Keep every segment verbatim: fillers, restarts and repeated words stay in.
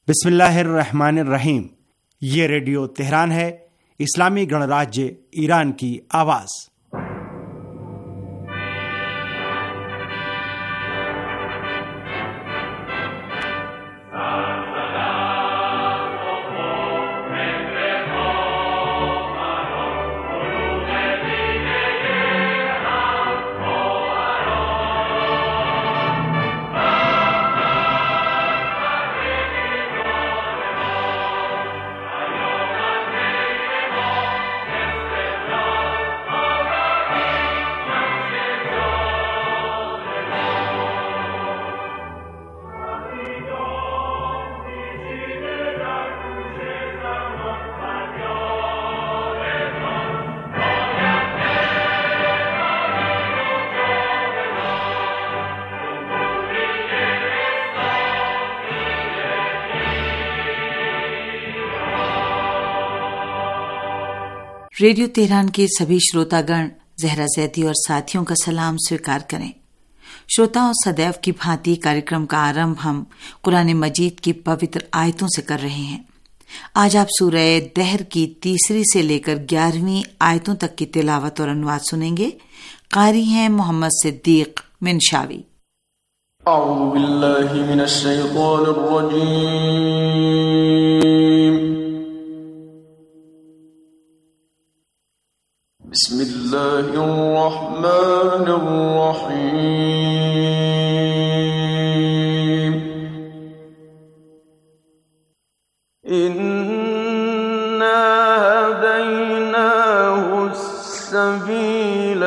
बिस्मिल्लाहिर्रहमानिर्रहीम। ये radio Tehran है, इस्लामी गणराज्य ईरान की आवाज़। रेडियो तेहरान के सभी श्रोतागण जहरा जैदी और साथियों का सलाम स्वीकार करें। श्रोताओं, सदैव की भांति कार्यक्रम का आरंभ हम कुरान मजीद की पवित्र आयतों से कर रहे हैं। आज आप सूरह दहर की तीसरी से लेकर ग्यारहवीं आयतों तक की तिलावत और अनुवाद सुनेंगे। कारी हैं मोहम्मद सिद्दीक मिनशावी। अऊज़ु बिल्लाहि मिनश शैतानिर रजीम। बिस्मिल्लाहिर्रहमानिर्रहीम। इन्ना हदैनाहुस्सबील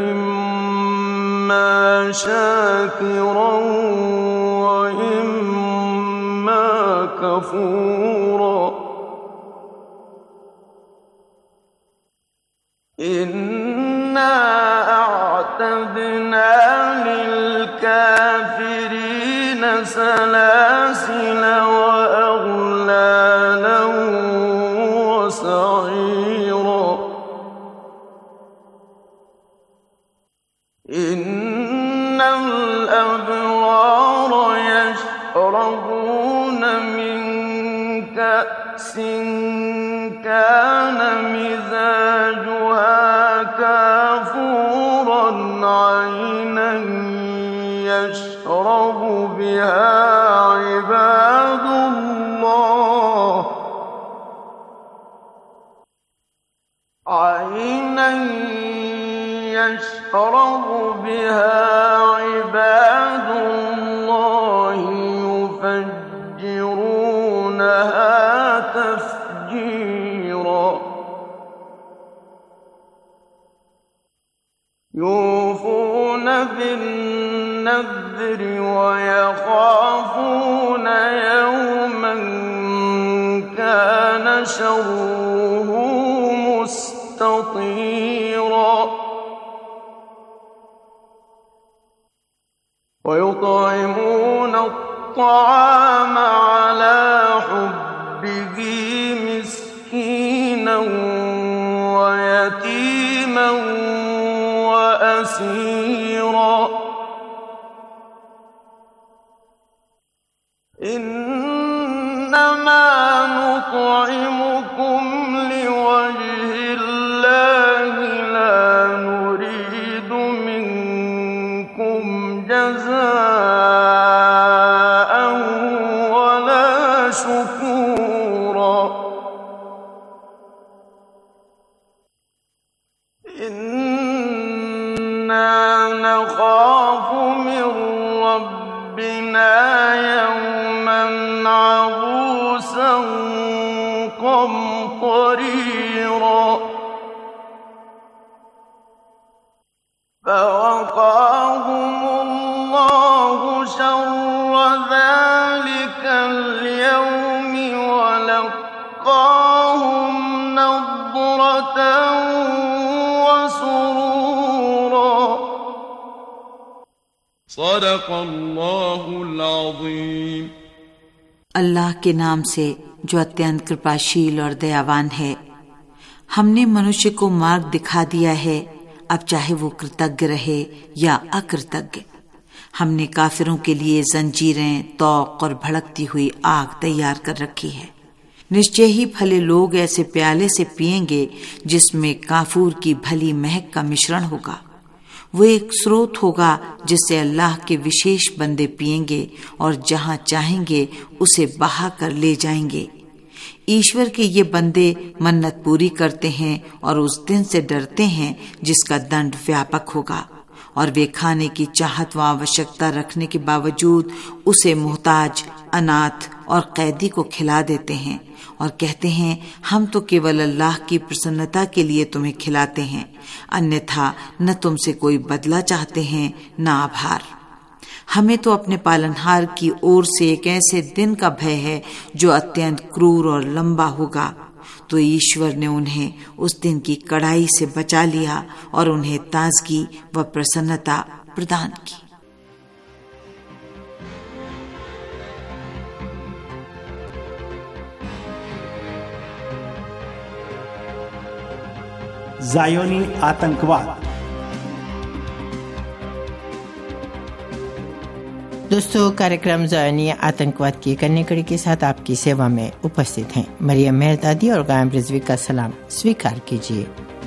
इम्मा शाकिरन व इम्मा कफूरा। इन्ना अअतदना लिलकाफिरीन सलासिल व अग़लालन व सईरा। इन्नल अबरार यशरबून मिन कअसिन कान मिजाजुहा काफूरन ऐनन यशरबु बिहा इबादुल्लाह ऐनन यशरबु बिहा इबादुल्लाह युफज्जिरूनहा तफजीरा। यूफून बिन्नज़्रि व यख़ाफ़ून यौमन कान शर्रुहु मुस्ततीरा। व युطعمون الطعام على حبه مسكينا ويتيما وأسيرا। إنما نطعمكم لوجه الله لا نريد منكم جزاء ولا شكورا। نخاف من ربنا يوما عبوسا قمطريرا। فوقاهم الله شر ذلك اليوم ولقاهم نضرة وسرورا। صدق الله العظيم। अल्लाह के नाम से जो अत्यंत कृपाशील और दयावान है। हमने मनुष्य को मार्ग दिखा दिया है, अब चाहे वो कृतज्ञ रहे या अकृतज्ञ। हमने काफिरों के लिए जंजीरें, तौक और भड़कती हुई आग तैयार कर रखी है। निश्चय ही भले लोग ऐसे प्याले से पिएंगे जिसमें काफूर की भली महक का मिश्रण होगा। वो एक स्रोत होगा जिससे अल्लाह के विशेष बंदे पिएंगे और जहां चाहेंगे उसे बहा कर ले जाएंगे। ईश्वर के ये बंदे मन्नत पूरी करते हैं और उस दिन से डरते हैं जिसका दंड व्यापक होगा, और वे खाने की चाहत व आवश्यकता रखने के बावजूद उसे मोहताज, अनाथ और कैदी को खिला देते हैं और कहते हैं हम तो केवल अल्लाह की प्रसन्नता के लिए तुम्हें खिलाते हैं, अन्यथा न तुमसे कोई बदला चाहते हैं न आभार। हमें तो अपने पालनहार की ओर से एक ऐसे दिन का भय है जो अत्यंत क्रूर और लंबा होगा। तो ईश्वर ने उन्हें उस दिन की कड़ाई से बचा लिया और उन्हें ताजगी व प्रसन्नता प्रदान की। ज़ायोनी आतंकवाद। दोस्तों, कार्यक्रम ज़ायोनी आतंकवाद की एक अन्य कड़ी के साथ आपकी सेवा में उपस्थित हैं मरियम मेहरदादी और गायम रिजवी का सलाम स्वीकार कीजिए।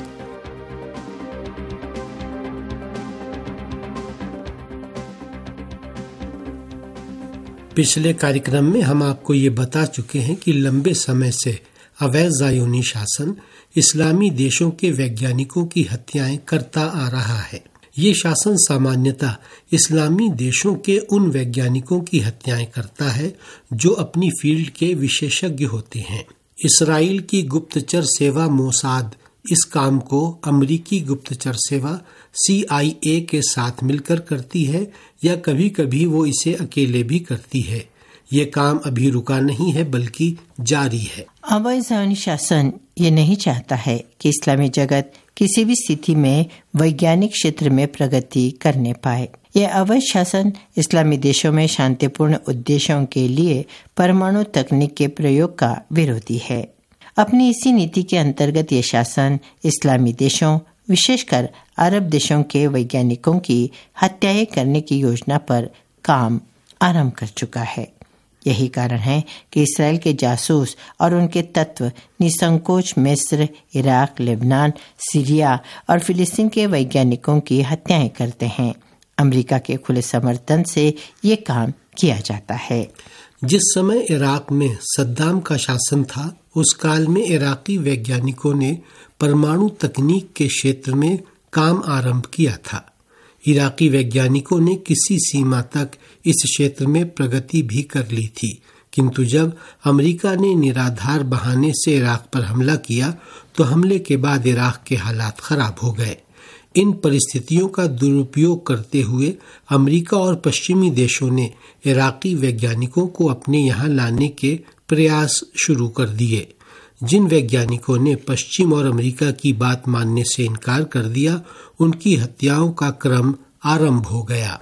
पिछले कार्यक्रम में हम आपको ये बता चुके हैं कि लंबे समय से अवैध ज़ायोनी शासन इस्लामी देशों के वैज्ञानिकों की हत्याएं करता आ रहा है। ये शासन सामान्यतः इस्लामी देशों के उन वैज्ञानिकों की हत्याएं करता है जो अपनी फील्ड के विशेषज्ञ होते हैं। इसराइल की गुप्तचर सेवा मोसाद इस काम को अमेरिकी गुप्तचर सेवा सी आई ए के साथ मिलकर करती है, या कभी कभी वो इसे अकेले भी करती है। ये काम अभी रुका नहीं है बल्कि जारी है। अवैध ज़ायोनी शासन ये नहीं चाहता है कि इस्लामी जगत किसी भी स्थिति में वैज्ञानिक क्षेत्र में प्रगति करने पाए। यह अवैध शासन इस्लामी देशों में शांतिपूर्ण उद्देश्यों के लिए परमाणु तकनीक के प्रयोग का विरोधी है। अपनी इसी नीति के अंतर्गत ये शासन इस्लामी देशों, विशेषकर अरब देशों के वैज्ञानिकों की हत्याएं करने की योजना पर काम आरंभ कर चुका है। यही कारण है कि इसराइल के जासूस और उनके तत्व निसंकोच मिस्र, इराक, लेबनान, सीरिया और फिलिस्तीन के वैज्ञानिकों की हत्याएं करते हैं। अमेरिका के खुले समर्थन से ये काम किया जाता है। जिस समय इराक में सद्दाम का शासन था, उस काल में इराकी वैज्ञानिकों ने परमाणु तकनीक के क्षेत्र में काम आरंभ किया था। इराकी वैज्ञानिकों ने किसी सीमा तक इस क्षेत्र में प्रगति भी कर ली थी, किंतु जब अमेरिका ने निराधार बहाने से इराक पर हमला किया तो हमले के बाद इराक के हालात खराब हो गए। इन परिस्थितियों का दुरुपयोग करते हुए अमेरिका और पश्चिमी देशों ने इराकी वैज्ञानिकों को अपने यहाँ लाने के प्रयास शुरू कर दिए। जिन वैज्ञानिकों ने पश्चिम और अमेरिका की बात मानने से इनकार कर दिया, उनकी हत्याओं का क्रम आरंभ हो गया।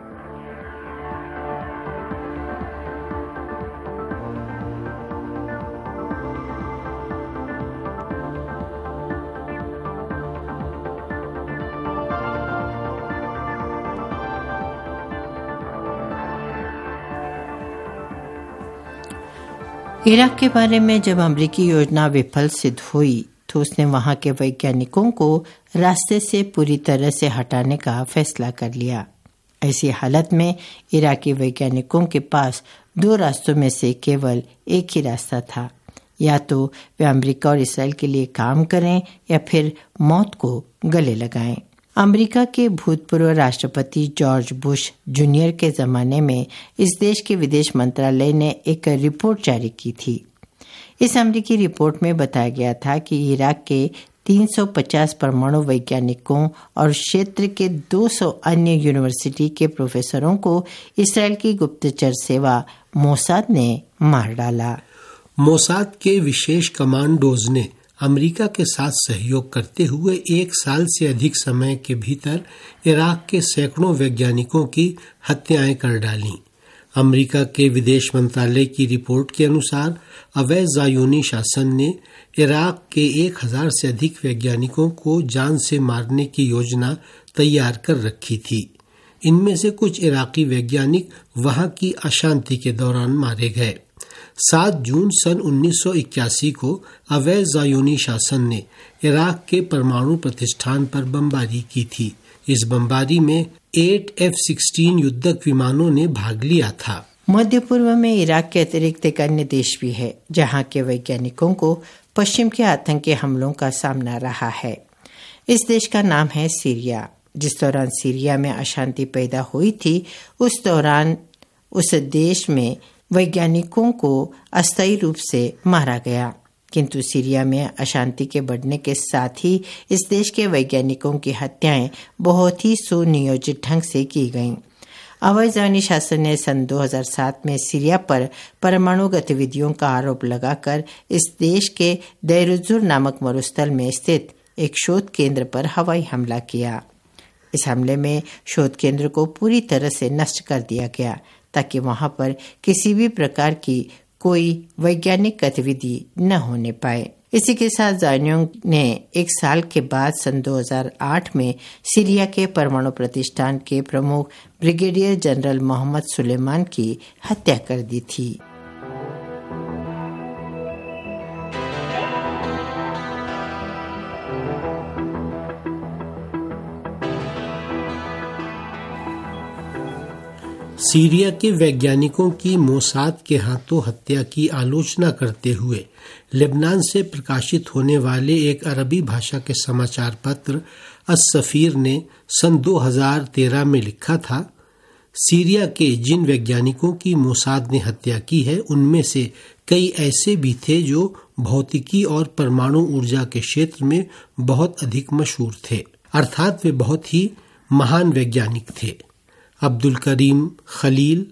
इराक के बारे में जब अमेरिकी योजना विफल सिद्ध हुई तो उसने वहां के वैज्ञानिकों को रास्ते से पूरी तरह से हटाने का फैसला कर लिया। ऐसी हालत में इराकी वैज्ञानिकों के पास दो रास्तों में से केवल एक ही रास्ता था, या तो वे अमेरिका और इसराइल के लिए काम करें या फिर मौत को गले लगाएं। अमेरिका के भूतपूर्व राष्ट्रपति जॉर्ज बुश जूनियर के जमाने में इस देश के विदेश मंत्रालय ने एक रिपोर्ट जारी की थी। इस अमेरिकी रिपोर्ट में बताया गया था कि इराक के तीन सौ पचास परमाणु वैज्ञानिकों और क्षेत्र के दो सौ अन्य यूनिवर्सिटी के प्रोफेसरों को इसराइल की गुप्तचर सेवा मोसाद ने मार डाला। मोसाद के विशेष कमांडोज ने अमेरिका के साथ सहयोग करते हुए एक साल से अधिक समय के भीतर इराक के सैकड़ों वैज्ञानिकों की हत्याएं कर डालीं। अमेरिका के विदेश मंत्रालय की रिपोर्ट के अनुसार अवैध ज़ायोनी शासन ने इराक के एक हजार से अधिक वैज्ञानिकों को जान से मारने की योजना तैयार कर रखी थी। इनमें से कुछ इराकी वैज्ञानिक वहां की अशांति के दौरान मारे गए। सात जून सन उन्नीस सौ इक्यासी को अवैध ज़ायोनी शासन ने इराक के परमाणु प्रतिष्ठान पर बमबारी की थी। इस बमबारी में आठ एफ सोलह युद्धक विमानों ने भाग लिया था। मध्य पूर्व में इराक के अतिरिक्त एक अन्य देश भी है जहां के वैज्ञानिकों को पश्चिम के आतंकी हमलों का सामना रहा है। इस देश का नाम है सीरिया। जिस दौरान सीरिया में अशांति पैदा हुई थी, उस दौरान उस देश में वैज्ञानिकों को अस्थायी रूप से मारा गया, किंतु सीरिया में अशांति के बढ़ने के साथ ही इस देश के वैज्ञानिकों की हत्याएं बहुत ही सुनियोजित ढंग से की गईं। अवैध शासन ने सन दो हज़ार सात में सीरिया पर परमाणु गतिविधियों का आरोप लगाकर इस देश के दैरुज़ुर नामक मरुस्थल में स्थित एक शोध केंद्र पर हवाई हमला किया। इस हमले में शोध केंद्र को पूरी तरह से नष्ट कर दिया गया ताकि वहां पर किसी भी प्रकार की कोई वैज्ञानिक गतिविधि न होने पाए। इसी के साथ ज़ायोनियों ने एक साल के बाद सन दो हज़ार आठ में सीरिया के परमाणु प्रतिष्ठान के प्रमुख ब्रिगेडियर जनरल मोहम्मद सुलेमान की हत्या कर दी थी। सीरिया के वैज्ञानिकों की मोसाद के हाथों हत्या की आलोचना करते हुए लेबनान से प्रकाशित होने वाले एक अरबी भाषा के समाचार पत्र अस-सफीर ने सन दो हज़ार तेरह में लिखा था, सीरिया के जिन वैज्ञानिकों की मोसाद ने हत्या की है उनमें से कई ऐसे भी थे जो भौतिकी और परमाणु ऊर्जा के क्षेत्र में बहुत अधिक मशहूर थे, अर्थात वे बहुत ही महान वैज्ञानिक थे। अब्दुल करीम खलील,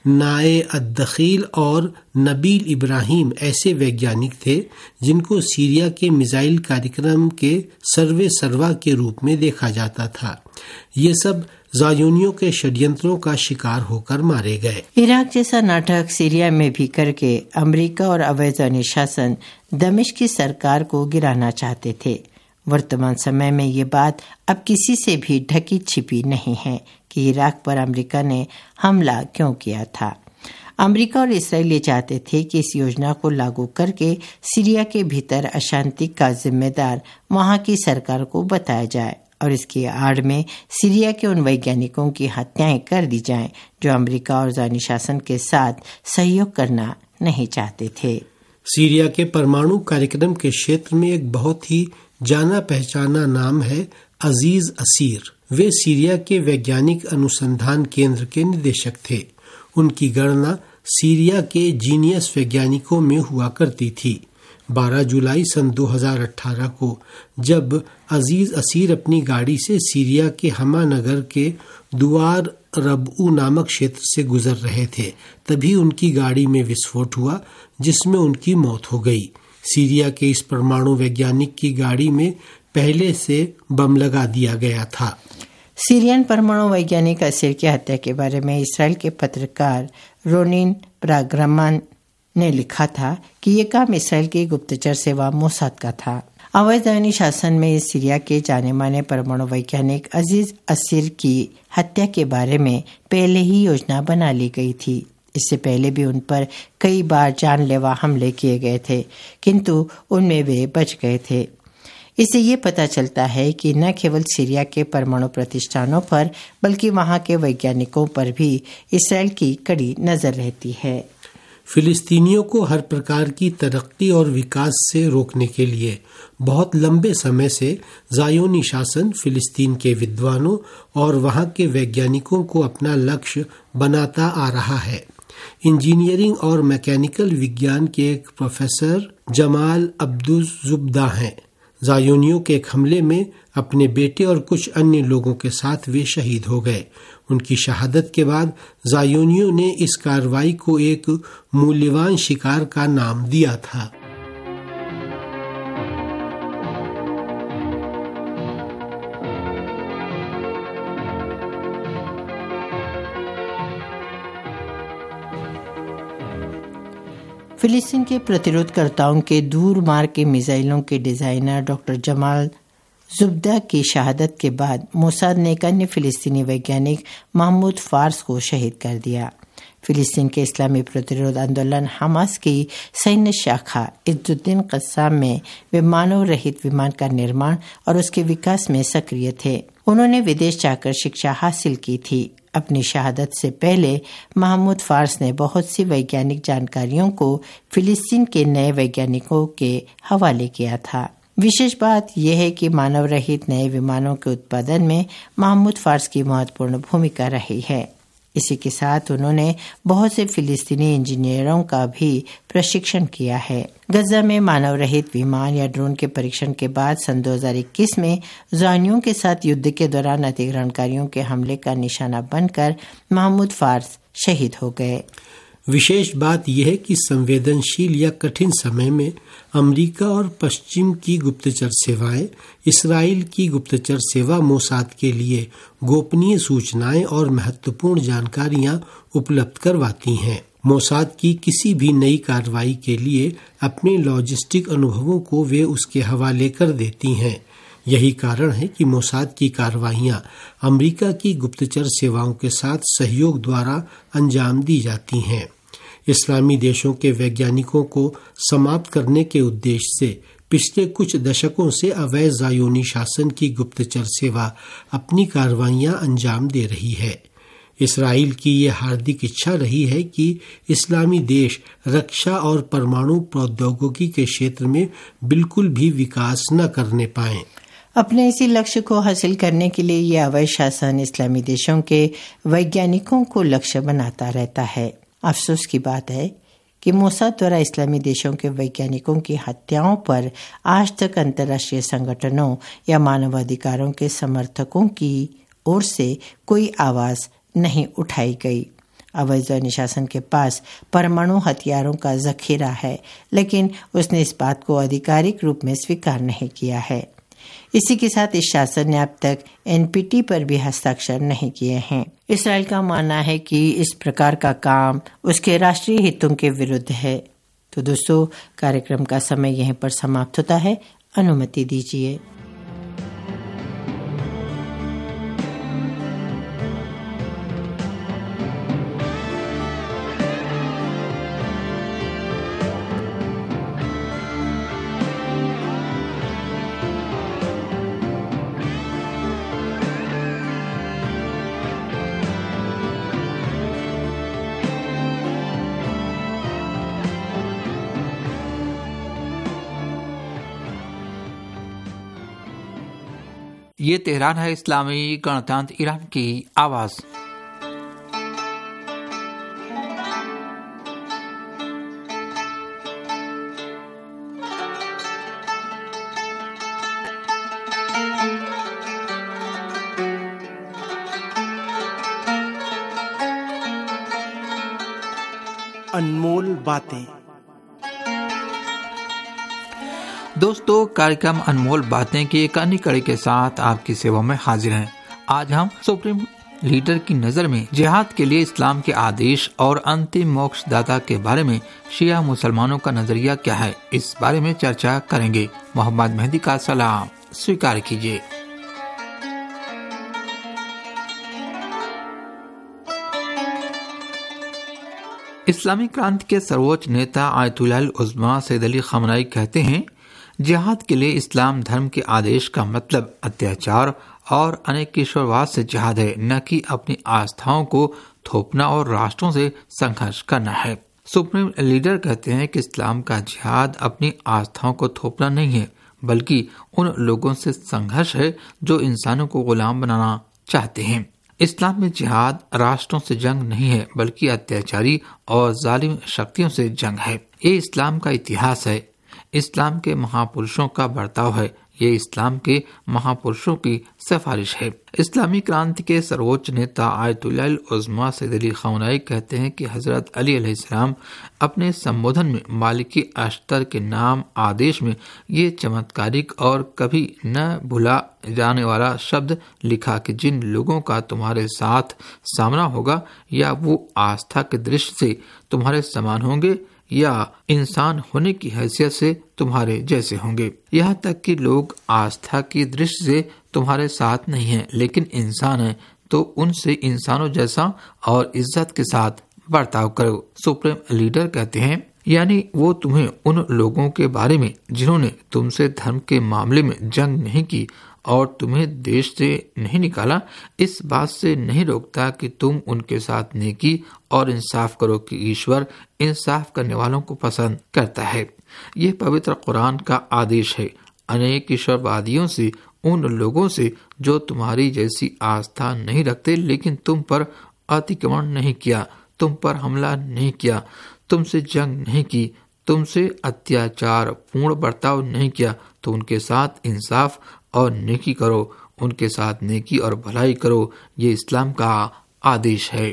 नाए अद्दखील और नबील इब्राहिम ऐसे वैज्ञानिक थे जिनको सीरिया के मिसाइल कार्यक्रम के सर्वे सर्वा के रूप में देखा जाता था। ये सब ज़ायोनियों के षड्यंत्रों का शिकार होकर मारे गए। इराक जैसा नाटक सीरिया में भी करके अमेरिका और अवैध शासन दमिश्क की सरकार को गिराना चाहते थे। वर्तमान समय में ये बात अब किसी से भी ढकी छिपी नहीं है कि इराक पर अमेरिका ने हमला क्यों किया था। अमेरिका और इसराइल ये चाहते थे कि इस योजना को लागू करके सीरिया के भीतर अशांति का जिम्मेदार वहां की सरकार को बताया जाए और इसकी आड़ में सीरिया के उन वैज्ञानिकों की हत्याएं कर दी जाएं जो अमेरिका और ज़ायोनी शासन के साथ सहयोग करना नहीं चाहते थे। सीरिया के परमाणु कार्यक्रम के क्षेत्र में एक बहुत ही जाना पहचाना नाम है अजीज असीर। वे सीरिया के वैज्ञानिक अनुसंधान केंद्र के निदेशक थे। उनकी गणना सीरिया के जीनियस वैज्ञानिकों में हुआ करती थी। बारह जुलाई सन दो हज़ार अठारह को जब अजीज असीर अपनी गाड़ी से सीरिया के हमा नगर के दुआर रबू नामक क्षेत्र से गुजर रहे थे, तभी उनकी गाड़ी में विस्फोट हुआ जिसमें उनकी मौत हो गई। सीरिया के इस परमाणु वैज्ञानिक की गाड़ी में पहले से बम लगा दिया गया था। सीरियन परमाणु वैज्ञानिक असीर की हत्या के बारे में इसराइल के पत्रकार रोनिन प्राग्रामान ने लिखा था कि ये काम इसराइल की गुप्तचर सेवा मोसाद का था। अवैध शासन में सीरिया के जाने माने परमाणु वैज्ञानिक अजीज असीर की हत्या के बारे में पहले ही योजना बना ली गई थी। इससे पहले भी उन पर कई बार जानलेवा हमले किए गए थे, किंतु उनमें वे बच गए थे। इससे ये पता चलता है कि न केवल सीरिया के परमाणु प्रतिष्ठानों पर बल्कि वहां के वैज्ञानिकों पर भी इसराइल की कड़ी नजर रहती है। फिलिस्तीनियों को हर प्रकार की तरक्की और विकास से रोकने के लिए बहुत लंबे समय से ज़ायोनी शासन फिलिस्तीन के विद्वानों और वहां के वैज्ञानिकों को अपना लक्ष्य बनाता आ रहा है। इंजीनियरिंग और मैकेनिकल विज्ञान के एक प्रोफेसर जमाल अब्दुल जुब्दा हैं। ज़ायोनियों के एक हमले में अपने बेटे और कुछ अन्य लोगों के साथ वे शहीद हो गए। उनकी शहादत के बाद ज़ायोनियों ने इस कार्रवाई को एक मूल्यवान शिकार का नाम दिया था। फिलिस्तीन के प्रतिरोधकर्ताओं के दूर मार के मिसाइलों के डिजाइनर डॉक्टर जमाल जुब्दा की शहादत के बाद मोसाद ने एक अन्य फिलिस्तीनी वैज्ञानिक महमूद फार्स को शहीद कर दिया। फिलिस्तीन के इस्लामी प्रतिरोध आंदोलन हमास की सैन्य शाखा इज्जुद्दीन कस्साम में वे मानव रहित विमान का निर्माण और उसके विकास में सक्रिय थे। उन्होंने विदेश जाकर शिक्षा हासिल की थी। अपनी शहादत से पहले महमूद फार्स ने बहुत सी वैज्ञानिक जानकारियों को फिलिस्तीन के नए वैज्ञानिकों के हवाले किया था। विशेष बात यह है कि मानव रहित नए विमानों के उत्पादन में महमूद फार्स की महत्वपूर्ण भूमिका रही है। इसी के साथ उन्होंने बहुत से फिलिस्तीनी इंजीनियरों का भी प्रशिक्षण किया है। गजा में मानव रहित विमान या ड्रोन के परीक्षण के बाद सन दो हज़ार इक्कीस में ज़ायनियों के साथ युद्ध के दौरान अतिक्रमणकारियों के हमले का निशाना बनकर महमूद फार्स शहीद हो गए। विशेष बात यह है कि संवेदनशील या कठिन समय में अमेरिका और पश्चिम की गुप्तचर सेवाएं इसराइल की गुप्तचर सेवा मोसाद के लिए गोपनीय सूचनाएं और महत्वपूर्ण जानकारियां उपलब्ध करवाती हैं। मोसाद की किसी भी नई कार्रवाई के लिए अपने लॉजिस्टिक अनुभवों को वे उसके हवाले कर देती हैं। यही कारण है कि मोसाद की कार्रवाइयां अमेरिका की गुप्तचर सेवाओं के साथ सहयोग द्वारा अंजाम दी जाती हैं। इस्लामी देशों के वैज्ञानिकों को समाप्त करने के उद्देश्य से पिछले कुछ दशकों से अवैध ज़ायोनी शासन की गुप्तचर सेवा अपनी कार्रवाइयां अंजाम दे रही है। इसराइल की ये हार्दिक इच्छा रही है कि इस्लामी देश रक्षा और परमाणु प्रौद्योगिकी के क्षेत्र में बिल्कुल भी विकास न करने पाएं। अपने इसी लक्ष्य को हासिल करने के लिए यह अवैध शासन इस्लामी देशों के वैज्ञानिकों को लक्ष्य बनाता रहता है। अफसोस की बात है कि मोसाद द्वारा इस्लामी देशों के वैज्ञानिकों की हत्याओं पर आज तक अंतर्राष्ट्रीय संगठनों या मानवाधिकारों के समर्थकों की ओर से कोई आवाज नहीं उठाई गई। अवैध शासन के पास परमाणु हथियारों का जखीरा है, लेकिन उसने इस बात को आधिकारिक रूप में स्वीकार नहीं किया है। इसी के साथ इस शासन ने अब तक एन पी टी पर भी हस्ताक्षर नहीं किए हैं। इसराइल का मानना है कि इस प्रकार का काम उसके राष्ट्रीय हितों के विरुद्ध है। तो दोस्तों, कार्यक्रम का समय यहीं पर समाप्त होता है। अनुमति दीजिए। ये तेहरान है, इस्लामी गणतंत्र ईरान की आवाज़। अनमोल बातें। दोस्तों, कार्यक्रम अनमोल बातें की एक अन्य कड़ी के साथ आपकी सेवा में हाजिर हैं। आज हम सुप्रीम लीडर की नजर में जिहाद के लिए इस्लाम के आदेश और अंतिम मोक्षदाता के बारे में शिया मुसलमानों का नजरिया क्या है, इस बारे में चर्चा करेंगे। मोहम्मद मेहदी का सलाम स्वीकार कीजिए। इस्लामी क्रांति के सर्वोच्च नेता आयतुल्लाह उज़्मा सैयद अली खमनाई कहते हैं, जिहाद के लिए इस्लाम धर्म के आदेश का मतलब अत्याचार और अनेकेश्वरवाद से जिहाद है, न कि अपनी आस्थाओं को थोपना और राष्ट्रों से संघर्ष करना है। सुप्रीम लीडर कहते हैं कि इस्लाम का जिहाद अपनी आस्थाओं को थोपना नहीं है, बल्कि उन लोगों से संघर्ष है जो इंसानों को गुलाम बनाना चाहते हैं। इस्लाम में जिहाद राष्ट्रों से जंग नहीं है, बल्कि अत्याचारी और जालिम शक्तियों से जंग है। ये इस्लाम का इतिहास है, इस्लाम के महापुरुषों का बर्ताव है, ये इस्लाम के महापुरुषों की सिफारिश है। इस्लामी क्रांति के सर्वोच्च नेता आयतुल्लाह उज़्मा सैयद अली खमनाई कहते हैं कि हजरत अली अलैहिस्सलाम अपने संबोधन में मालिकी अश्तर के नाम आदेश में ये चमत्कारिक और कभी न भुला जाने वाला शब्द लिखा कि जिन लोगों का तुम्हारे साथ सामना होगा या वो आस्था के दृष्टि से तुम्हारे समान होंगे या इंसान होने की हैसियत से तुम्हारे जैसे होंगे। यहाँ तक कि लोग आस्था की दृष्टि से तुम्हारे साथ नहीं हैं, लेकिन इंसान हैं तो उनसे इंसानों जैसा और इज्जत के साथ बर्ताव करो। सुप्रीम लीडर कहते हैं, यानी वो तुम्हें उन लोगों के बारे में जिन्होंने तुमसे धर्म के मामले में जंग नहीं की और तुम्हें देश से नहीं निकाला, इस बात से नहीं रोकता कि तुम उनके साथ नेकी और इंसाफ करो कि ईश्वर इंसाफ करने वालों को पसंद करता है। यह पवित्र कुरान का आदेश है। अनेक ईश्वरवादियों से, उन लोगों से जो तुम्हारी जैसी आस्था नहीं रखते लेकिन तुम पर अतिक्रमण नहीं किया, तुम पर हमला नहीं किया, तुमसे जंग नहीं की, तुमसे अत्याचार पूर्ण बर्ताव नहीं किया, तो उनके साथ इंसाफ और नेकी करो, उनके साथ नेकी और भलाई करो। ये इस्लाम का आदेश है।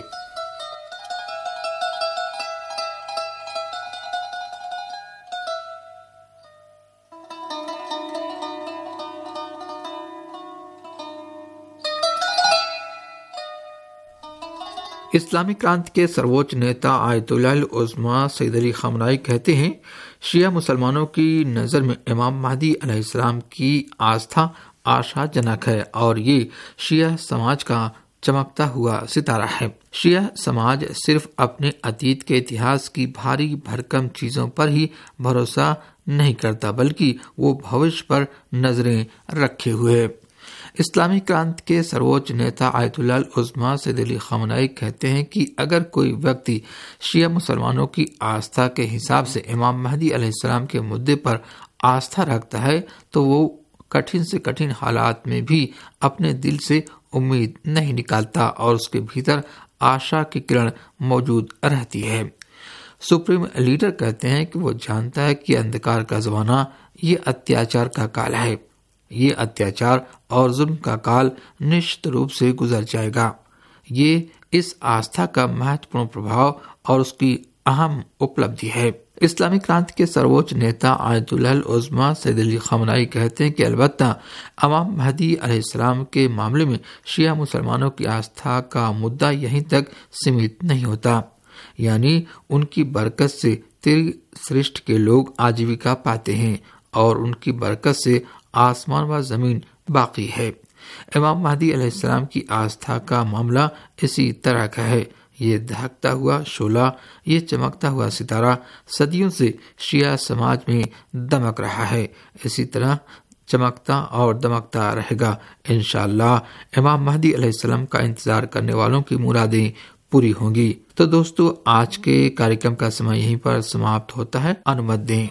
इस्लामी क्रांति के सर्वोच्च नेता आयतुल्लाह उज़्मा सैयद अली खमनाई कहते हैं, शिया मुसलमानों की नज़र में इमाम महदी अलैहिस्सलाम की आस्था आशाजनक है और ये शिया समाज का चमकता हुआ सितारा है। शिया समाज सिर्फ अपने अतीत के इतिहास की भारी भरकम चीजों पर ही भरोसा नहीं करता, बल्कि वो भविष्य पर नजरें रखे हुए। इस्लामी क्रांति के सर्वोच्च नेता आयतुल्लाह उज़्मा सैयद अली खमनाई कहते हैं कि अगर कोई व्यक्ति शिया मुसलमानों की आस्था के हिसाब से इमाम महदी अलैहिस्सलाम के मुद्दे पर आस्था रखता है तो वो कठिन से कठिन हालात में भी अपने दिल से उम्मीद नहीं निकालता और उसके भीतर आशा की किरण मौजूद रहती है। सुप्रीम लीडर कहते हैं कि वो जानता है कि अंधकार का जमाना ये अत्याचार का काल है। ये अत्याचार और जुल्म का काल निश्चित रूप से गुजर जाएगा। ये इस आस्था का महत्वपूर्ण प्रभाव और उसकी अहम उपलब्धि है। इस्लामी क्रांति के सर्वोच्च नेता आयतुल्लाह उज़्मा सैयद अली खमनाई कहते हैं कि अलबत्ता इमाम महदी अलैहिस्सलाम के मामले में शिया मुसलमानों की आस्था का मुद्दा यहीं तक सीमित नहीं होता, यानी उनकी बरकत से तिर सृष्टि के लोग आजीविका पाते हैं और उनकी बरकत से आसमान व जमीन बाकी है। इमाम महदी अलैहिस्सलाम की आस्था का मामला इसी तरह का है। ये दहकता हुआ शोला, ये चमकता हुआ सितारा सदियों से शिया समाज में दमक रहा है। इसी तरह चमकता और दमकता रहेगा। इंशाअल्लाह इमाम महदी अलैहिस्सलाम का इंतजार करने वालों की मुरादें पूरी होंगी। तो दोस्तों, आज के कार्यक्रम का समय यहीं पर समाप्त होता है। अनुमति दें।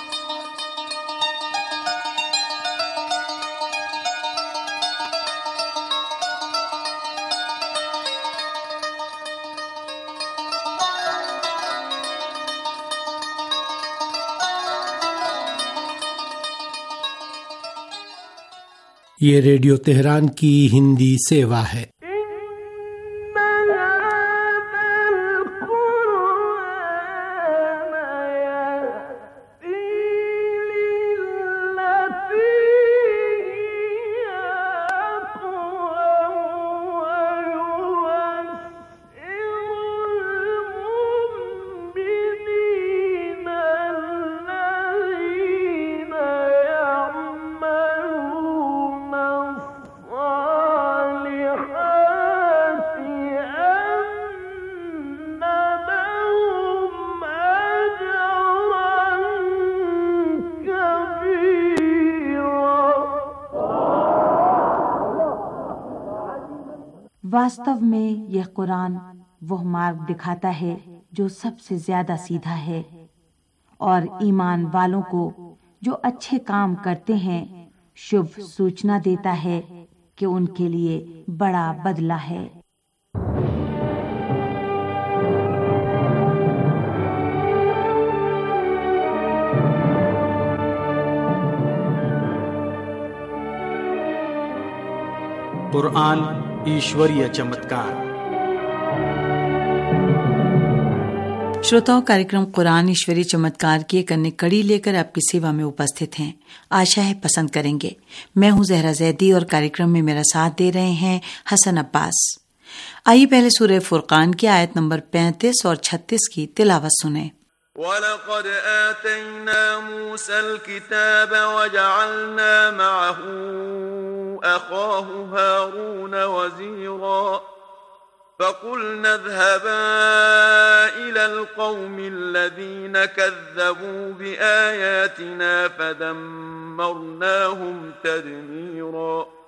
ये रेडियो तेहरान की हिंदी सेवा है। वास्तव में यह कुरान वह मार्ग दिखाता है जो सबसे ज्यादा सीधा है और ईमान वालों को जो अच्छे काम करते हैं शुभ सूचना देता है कि उनके लिए बड़ा बदला है। कुरान ईश्वरीय चमत्कार। श्रोताओं, कार्यक्रम कुरान ईश्वरीय चमत्कार की एक अन्य कड़ी लेकर आपकी सेवा में उपस्थित हैं। आशा है पसंद करेंगे। मैं हूं जहरा जैदी और कार्यक्रम में मेरा साथ दे रहे हैं हसन अब्बास। आइए पहले सूरह फुरकान की आयत नंबर पैंतीस और छत्तीस की तिलावत सुने। वलक़द आतैना मूसल किताब वजअलना मअहू अख़ाहु हारून वज़ीरा फ़क़ुलना इज़हबा इलल क़ौमिल्लज़ीना कज़्ज़बू बिआयातिना फ़दम्मरनाहुम तदमीरा।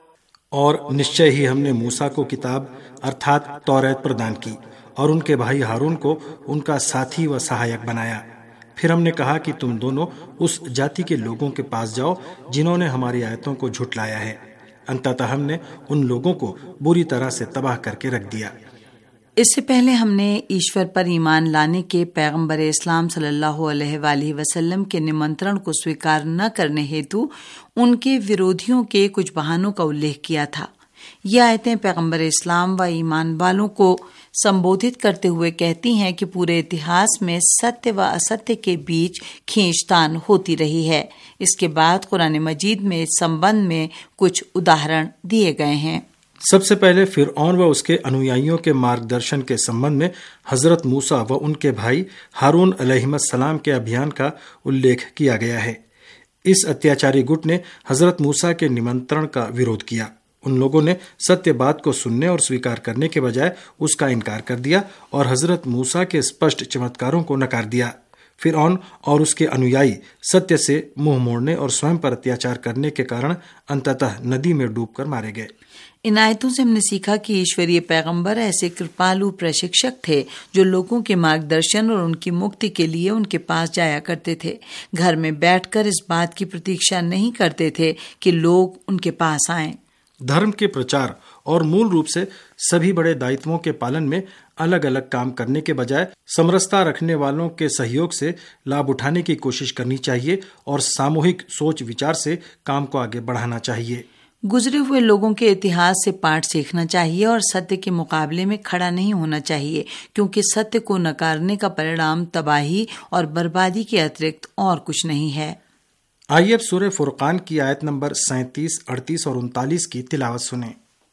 और निश्चय ही हमने मूसा को किताब अर्थात तौरात प्रदान की और उनके भाई हारून को उनका साथी व सहायक बनाया। फिर हमने कहा कि तुम दोनों उस जाति के लोगों के पास जाओ जिन्होंने हमारी आयतों को झुठलाया है। अंततः हमने उन लोगों को बुरी तरह से तबाह करके रख दिया। इससे पहले हमने ईश्वर पर ईमान लाने के पैगंबर इस्लाम सल्लल्लाहु अलैहि वसल्लम के निमंत्रण को स्वीकार न करने हेतु उनके विरोधियों के कुछ बहानों का उल्लेख किया था। ये आयतें पैगंबर इस्लाम व ईमान वालों को संबोधित करते हुए कहती हैं कि पूरे इतिहास में सत्य व असत्य के बीच खींचतान होती रही है। इसके बाद कुरान मजीद में इस संबंध में कुछ उदाहरण दिए गए हैं। सबसे पहले फिरऔन व उसके अनुयायियों के मार्गदर्शन के संबंध में हजरत मूसा व उनके भाई हारून अलैहिस्सलाम के अभियान का उल्लेख किया गया है। इस अत्याचारी गुट ने हजरत मूसा के निमंत्रण का विरोध किया। उन लोगों ने सत्य बात को सुनने और स्वीकार करने के बजाय उसका इनकार कर दिया और हजरत मूसा के स्पष्ट चमत्कारों को नकार दिया। फिरऔन और उसके अनुयायी सत्य से मुंह मोड़ने और स्वयं पर अत्याचार करने के कारण अंततः नदी में डूबकर मारे गए। इन आयतों से हमने सीखा कि ईश्वरीय पैगंबर ऐसे कृपालु प्रशिक्षक थे जो लोगों के मार्गदर्शन और उनकी मुक्ति के लिए उनके पास जाया करते थे। घर में बैठकर इस बात की प्रतीक्षा नहीं करते थे कि लोग उनके पास आएं। धर्म के प्रचार और मूल रूप से सभी बड़े दायित्वों के पालन में अलग अलग काम करने के बजाय समरसता रखने वालों के सहयोग से लाभ उठाने की कोशिश करनी चाहिए और सामूहिक सोच विचार से काम को आगे बढ़ाना चाहिए। गुजरे हुए लोगों के इतिहास से पाठ सीखना चाहिए और सत्य के मुकाबले में खड़ा नहीं होना चाहिए, क्योंकि सत्य को नकारने का परिणाम तबाही और बर्बादी के अतिरिक्त और कुछ नहीं है। आइए अब सूरह फुरकान की आयत नंबर सैंतीस, अड़तीस और उनतालीस की तिलावत सुने।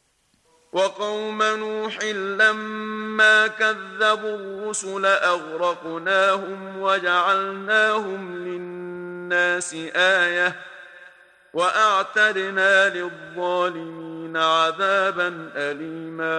वक़ौम नूहिन लम्मा कज़्ज़बुर-रुसुल अग़रक़नाहुम वजअलनाहुम लिन्नासि आयह वअअतदना लिज़्ज़ालिमीन अज़ाबन अलीमा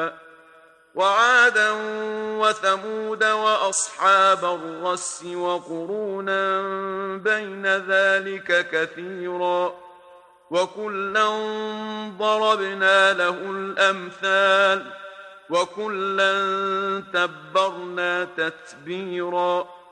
वआदन वसमूद वअस्हाबर-रस्स वक़ुरूनन बैन ज़ालिक कसीरा वकुल्लन ज़रबना लहुल अम्साल वकुल्लन तब्बरना तत्बीरा।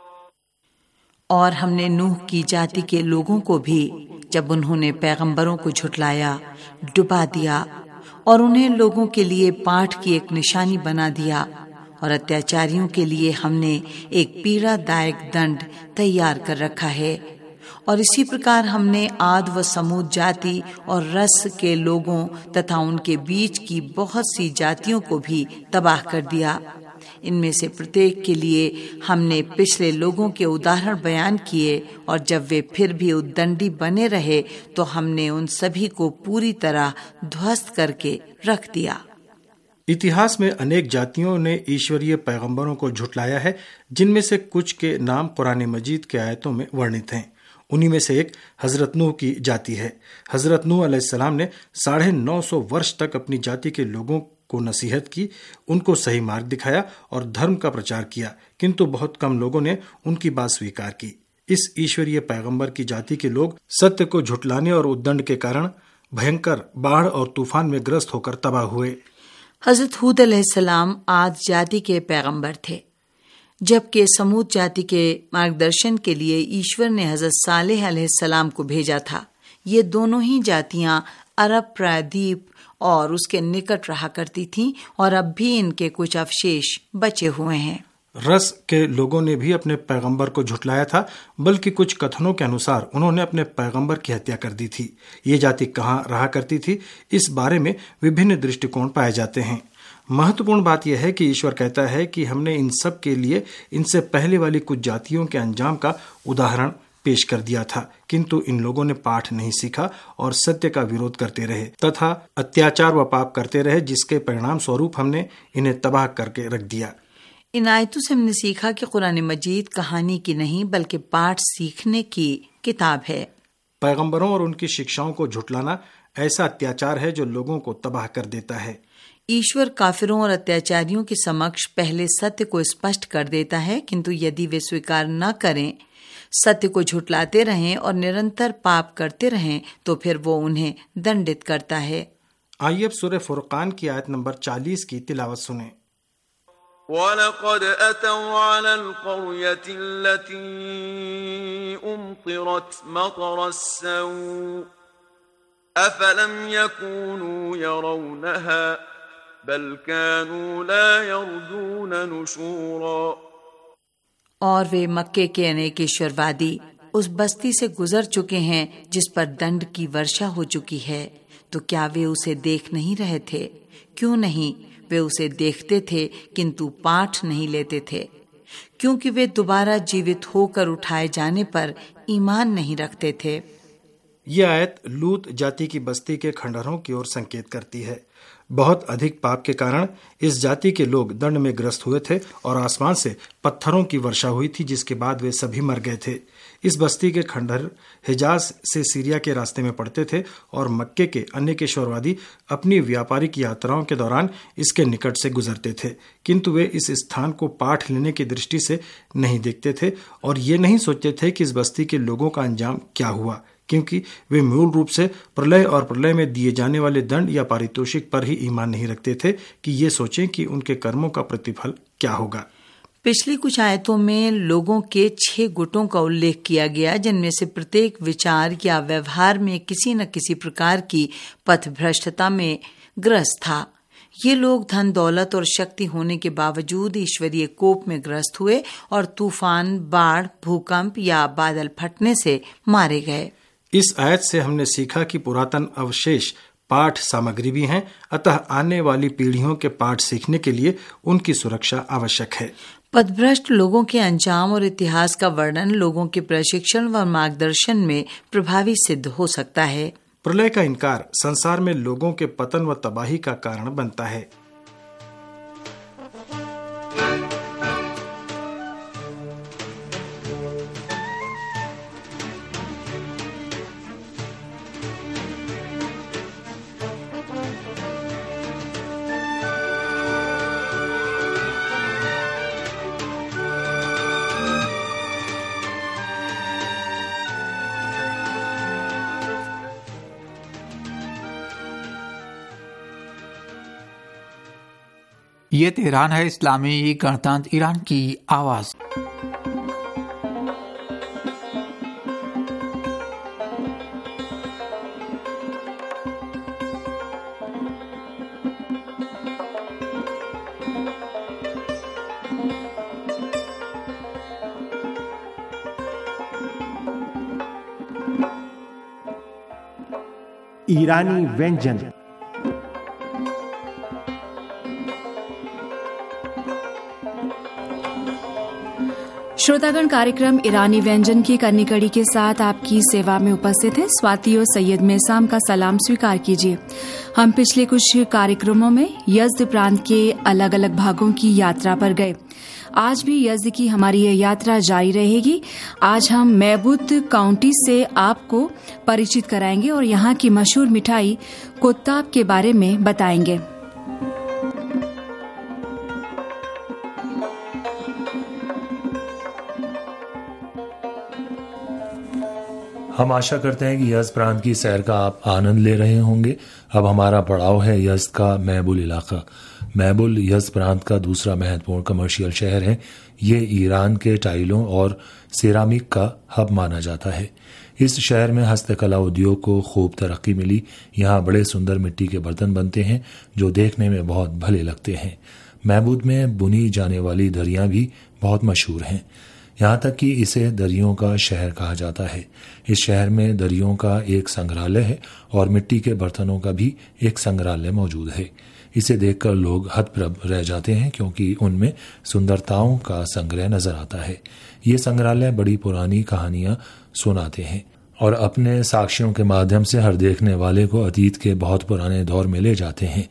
और हमने नूह की जाति के लोगों को भी जब उन्होंने पैगंबरों को झुठलाया डुबा दिया और उन्हें लोगों के लिए पाठ की एक निशानी बना दिया, और अत्याचारियों के लिए हमने एक पीड़ादायक दंड तैयार कर रखा है। और इसी प्रकार हमने आद व समूद जाति और रस के लोगों तथा उनके बीच की बहुत सी जातियों को भी तबाह कर दिया। इनमें से प्रत्येक के लिए हमने पिछले लोगों के उदाहरण बयान किए, और जब वे फिर भी उद्दंडी बने रहे तो हमने उन सभी को पूरी तरह ध्वस्त करके रख दिया। इतिहास में अनेक जातियों ने ईश्वरीय पैगंबरों को झुठलाया है, जिनमें से कुछ के नाम कुरान मजीद के आयतों में वर्णित हैं। उन्हीं में से एक हजरत नूह की जाति है। हजरत नूह अलैहिस्सलाम ने साढ़े नौ सौ वर्ष तक अपनी जाति के लोगों को नसीहत की, उनको सही मार्ग दिखाया और धर्म का प्रचार किया, किंतु बहुत कम लोगों ने उनकी बात स्वीकार की। इस ईश्वरीय पैगंबर की जाति के लोग सत्य को झुठलाने और उद्दंड के कारण भयंकर बाढ़ और तूफान में ग्रस्त होकर तबाह हुए। हजरत हूद अलैहिस्सलाम आद जाति के पैगंबर थे, जबकि समूद जाति के मार्गदर्शन के लिए ईश्वर ने हजरत सालेह अलैहिस्सलाम को भेजा था। ये दोनों ही जातियां अरब प्रायद्वीप और उसके निकट रहा करती थीं, और अब भी इनके कुछ अवशेष बचे हुए हैं। रस के लोगों ने भी अपने पैगंबर को झुठलाया था, बल्कि कुछ कथनों के अनुसार उन्होंने अपने पैगंबर की हत्या कर दी थी। ये जाति कहाँ रहा करती थी, इस बारे में विभिन्न दृष्टिकोण पाए जाते हैं। महत्वपूर्ण बात यह है कि ईश्वर कहता है कि हमने इन सब के लिए इनसे पहले वाली कुछ जातियों के अंजाम का उदाहरण पेश कर दिया था, किंतु इन लोगों ने पाठ नहीं सीखा और सत्य का विरोध करते रहे तथा अत्याचार व पाप करते रहे, जिसके परिणाम स्वरूप हमने इन्हें तबाह करके रख दिया। इन आयतों से हमने सीखा कि कुरान मजीद कहानी की नहीं बल्कि पाठ सीखने की किताब है। पैगंबरों और उनकी शिक्षाओं को झुटलाना ऐसा अत्याचार है जो लोगों को तबाह कर देता है। ईश्वर काफिरों और अत्याचारियों के समक्ष पहले सत्य को स्पष्ट कर देता है, किंतु यदि वे स्वीकार न करें, सत्य को झुटलाते रहें और निरंतर पाप करते रहें तो फिर वो उन्हें दंडित करता है। आइए अब सूरह फुरकान की आयत नंबर चालीस की तिलावत सुने। वलक़द अतौ अलल क़र्यति अल्लती उम्तिरत मतर अफलम यकूनू यरौनहा बल कानू ला यरजून नुशूरा। और वे मक्के के अनेक ईश्वरवादी उस बस्ती से गुजर चुके हैं जिस पर दंड की वर्षा हो चुकी है, तो क्या वे उसे देख नहीं रहे थे? क्यों नहीं, वे उसे देखते थे किंतु पाठ नहीं लेते थे, क्योंकि वे दोबारा जीवित होकर उठाए जाने पर ईमान नहीं रखते थे। यह आयत लूत जाति की बस्ती के खंडहरों की ओर संकेत करती है। बहुत अधिक पाप के कारण इस जाति के लोग दंड में ग्रस्त हुए थे और आसमान से पत्थरों की वर्षा हुई थी, जिसके बाद वे सभी मर गए थे। इस बस्ती के खंडहर हिजाज से सीरिया के रास्ते में पड़ते थे और मक्के के अन्य ईश्वरवादी अपनी व्यापारिक यात्राओं के दौरान इसके निकट से गुजरते थे, किंतु वे इस स्थान को पाठ लेने की दृष्टि से नहीं देखते थे और ये नहीं सोचते थे कि इस बस्ती के लोगों का अंजाम क्या हुआ, क्योंकि वे मूल रूप से प्रलय और प्रलय में दिए जाने वाले दंड या पारितोषिक पर ही ईमान नहीं रखते थे कि ये सोचें कि उनके कर्मों का प्रतिफल क्या होगा। पिछली कुछ आयतों में लोगों के छह गुटों का उल्लेख किया गया, जिनमें से प्रत्येक विचार या व्यवहार में किसी न किसी प्रकार की पथभ्रष्टता में ग्रस्त था। ये लोग धन दौलत और शक्ति होने के बावजूद ईश्वरीय कोप में ग्रस्त हुए और तूफान, बाढ़, भूकंप या बादल फटने से मारे गए। इस आयत से हमने सीखा कि पुरातन अवशेष पाठ सामग्री भी हैं, अतः आने वाली पीढ़ियों के पाठ सीखने के लिए उनकी सुरक्षा आवश्यक है। पथभ्रष्ट लोगों के अंजाम और इतिहास का वर्णन लोगों के प्रशिक्षण व मार्गदर्शन में प्रभावी सिद्ध हो सकता है। प्रलय का इनकार संसार में लोगों के पतन व तबाही का कारण बनता है। ये तेहरान है, इस्लामी गणतंत्र ईरान की आवाज। ईरानी व्यंजन। श्रोतागण, कार्यक्रम ईरानी व्यंजन की करनी कड़ी के साथ आपकी सेवा में उपस्थित है स्वाति और सैयद मेसाम का सलाम स्वीकार कीजिए। हम पिछले कुछ कार्यक्रमों में यज़्द प्रांत के अलग अलग भागों की यात्रा पर गए। आज भी यज़्द की हमारी यह यात्रा जारी रहेगी। आज हम मैबूत काउंटी से आपको परिचित कराएंगे और यहाँ की मशहूर मिठाई कुत्ताब के बारे में बताएंगे। हम आशा करते हैं कि यज़्द प्रांत की सैर का आप आनंद ले रहे होंगे। अब हमारा पड़ाव है यज़्द का मैबुल इलाका। मैबुल यज़्द प्रांत का दूसरा महत्वपूर्ण कमर्शियल शहर है। ये ईरान के टाइलों और सिरामिक का हब माना जाता है। इस शहर में हस्तकला उद्योग को खूब तरक्की मिली। यहाँ बड़े सुंदर मिट्टी के बर्तन बनते हैं जो देखने में बहुत भले लगते हैं। मैबूद में बुनी जाने वाली दरियाँ भी बहुत मशहूर हैं, यहाँ तक कि इसे दरियों का शहर कहा जाता है। इस शहर में दरियों का एक संग्रहालय है और मिट्टी के बर्तनों का भी एक संग्रहालय मौजूद है। इसे देखकर लोग हतप्रभ रह जाते हैं क्योंकि उनमें सुंदरताओं का संग्रह नजर आता है। ये संग्रहालय बड़ी पुरानी कहानियां सुनाते हैं और अपने साक्ष्यों के माध्यम से हर देखने वाले को अतीत के बहुत पुराने दौर में ले जाते हैं।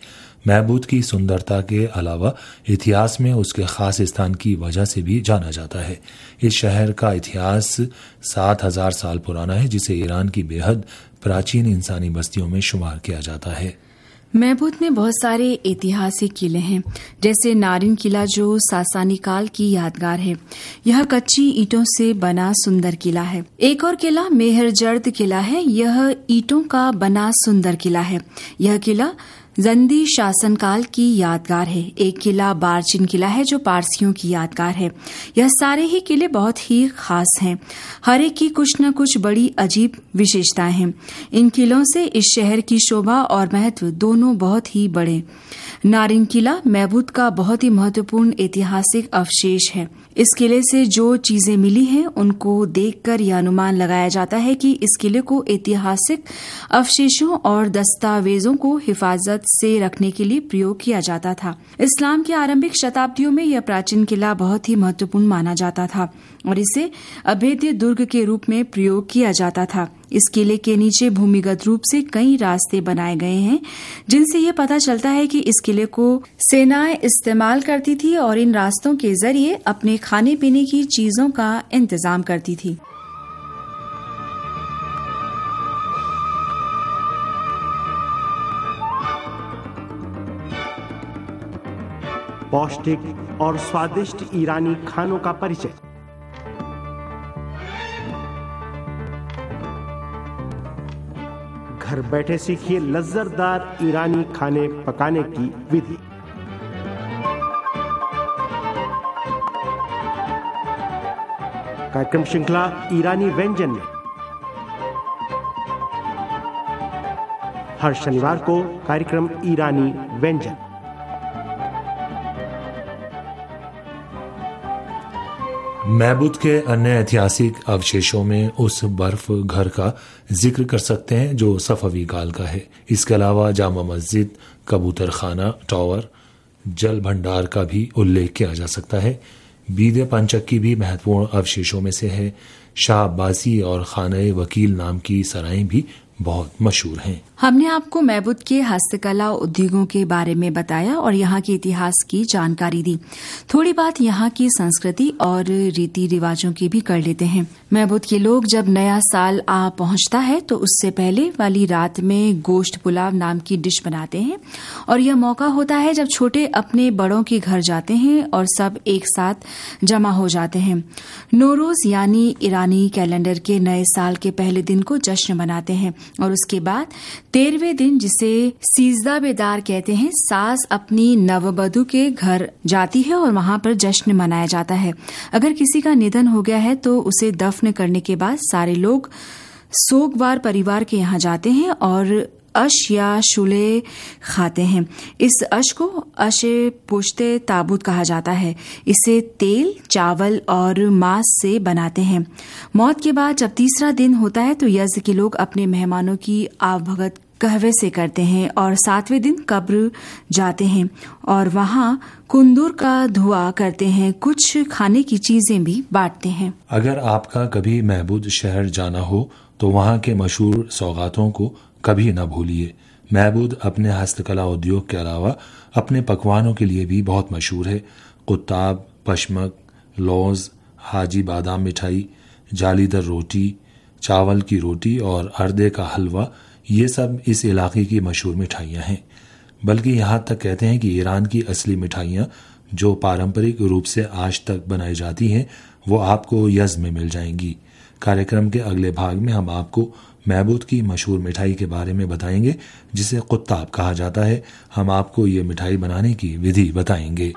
महबूद की सुंदरता के अलावा इतिहास में उसके खास स्थान की वजह से भी जाना जाता है। इस शहर का इतिहास सात हजार साल पुराना है, जिसे ईरान की बेहद प्राचीन इंसानी बस्तियों में शुमार किया जाता है। महबूद में बहुत सारे ऐतिहासिक किले हैं, जैसे नारिन किला जो सासानी काल की यादगार है। यह कच्ची ईंटों से बना सुंदर किला है। एक और किला मेहरजर्द किला है। यह ईंटों का बना सुंदर किला है। यह किला जंदी शासनकाल की यादगार है। एक किला बारचिन किला है जो पारसियों की यादगार है। यह सारे ही किले बहुत ही खास हैं। हर एक की कुछ न कुछ बड़ी अजीब विशेषताएं हैं। इन किलों से इस शहर की शोभा और महत्व दोनों बहुत ही बड़े। नारिन किला महबूद का बहुत ही महत्वपूर्ण ऐतिहासिक अवशेष है। इस किले से जो चीजें मिली हैं उनको देखकर यह अनुमान लगाया जाता है कि इस किले को ऐतिहासिक अवशेषों और दस्तावेजों को हिफाजत से रखने के लिए प्रयोग किया जाता था। इस्लाम की आरंभिक शताब्दियों में यह प्राचीन किला बहुत ही महत्वपूर्ण माना जाता था और इसे अभेद्य दुर्ग के रूप में प्रयोग किया जाता था। इस किले के नीचे भूमिगत रूप से कई रास्ते बनाए गए हैं, जिनसे यह पता चलता है कि इस किले को सेनाएं इस्तेमाल करती थी और इन रास्तों के जरिए अपने खाने पीने की चीजों का इंतजाम करती थी। पौष्टिक और स्वादिष्ट ईरानी खानों का परिचय। घर बैठे सीखिए लज्जतदार ईरानी खाने पकाने की विधि। कार्यक्रम श्रृंखला ईरानी व्यंजन में हर शनिवार को कार्यक्रम ईरानी व्यंजन। महबूद के अन्य ऐतिहासिक अवशेषों में उस बर्फ घर का जिक्र कर सकते हैं जो सफवी काल का है। इसके अलावा जामा मस्जिद, कबूतर खाना, टावर, जल भंडार का भी उल्लेख किया जा सकता है। बीदे पंचक की भी महत्वपूर्ण अवशेषों में से है। शाह अब्बासी और खाने वकील नाम की सराएं भी बहुत मशहूर हैं। हमने आपको महबूद के हस्तकला उद्योगों के बारे में बताया और यहाँ के इतिहास की जानकारी दी। थोड़ी बात यहाँ की संस्कृति और रीति रिवाजों की भी कर लेते हैं। महबूद के लोग जब नया साल आ पहुँचता है तो उससे पहले वाली रात में गोश्त पुलाव नाम की डिश बनाते हैं और यह मौका होता है जब छोटे अपने बड़ों के घर जाते हैं और सब एक साथ जमा हो जाते हैं। नौरोज यानी ईरानी कैलेंडर के नए साल के पहले दिन को जश्न मनाते हैं और उसके बाद तेरहवें दिन, जिसे सीजदा बेदार कहते हैं, सास अपनी नववधु के घर जाती है और वहां पर जश्न मनाया जाता है। अगर किसी का निधन हो गया है तो उसे दफन करने के बाद सारे लोग सोगवार परिवार के यहाँ जाते हैं और अश या शुले खाते हैं। इस अश को अशे पुश्ते ताबूत कहा जाता है। इसे तेल, चावल और मांस से बनाते हैं। मौत के बाद जब तीसरा दिन होता है तो यज्ञ के लोग अपने मेहमानों की आवभगत कहवे से करते हैं और सातवें दिन कब्र जाते हैं और वहाँ कुंदूर का धुआं करते हैं। कुछ खाने की चीजें भी बांटते हैं। अगर आपका कभी महबूद शहर जाना हो तो वहाँ के मशहूर सौगातों को कभी न भूलिए। महबूद अपने हस्तकला उद्योग के अलावा अपने पकवानों के लिए भी बहुत मशहूर है। कुत्ताब, पशमक, लौज, हाजी बादाम मिठाई, जालीदार रोटी, चावल की रोटी और अर्दे का हलवा, ये सब इस इलाके की मशहूर मिठाइयाँ हैं। बल्कि यहाँ तक कहते हैं कि ईरान की असली मिठाइयाँ जो पारंपरिक रूप से आज तक बनाई जाती हैं वो आपको यज़्द में मिल जाएंगी। कार्यक्रम के अगले भाग में हम आपको महबूद की मशहूर मिठाई के बारे में बताएंगे जिसे कुत्ताब कहा जाता है। हम आपको ये मिठाई बनाने की विधि बताएंगे।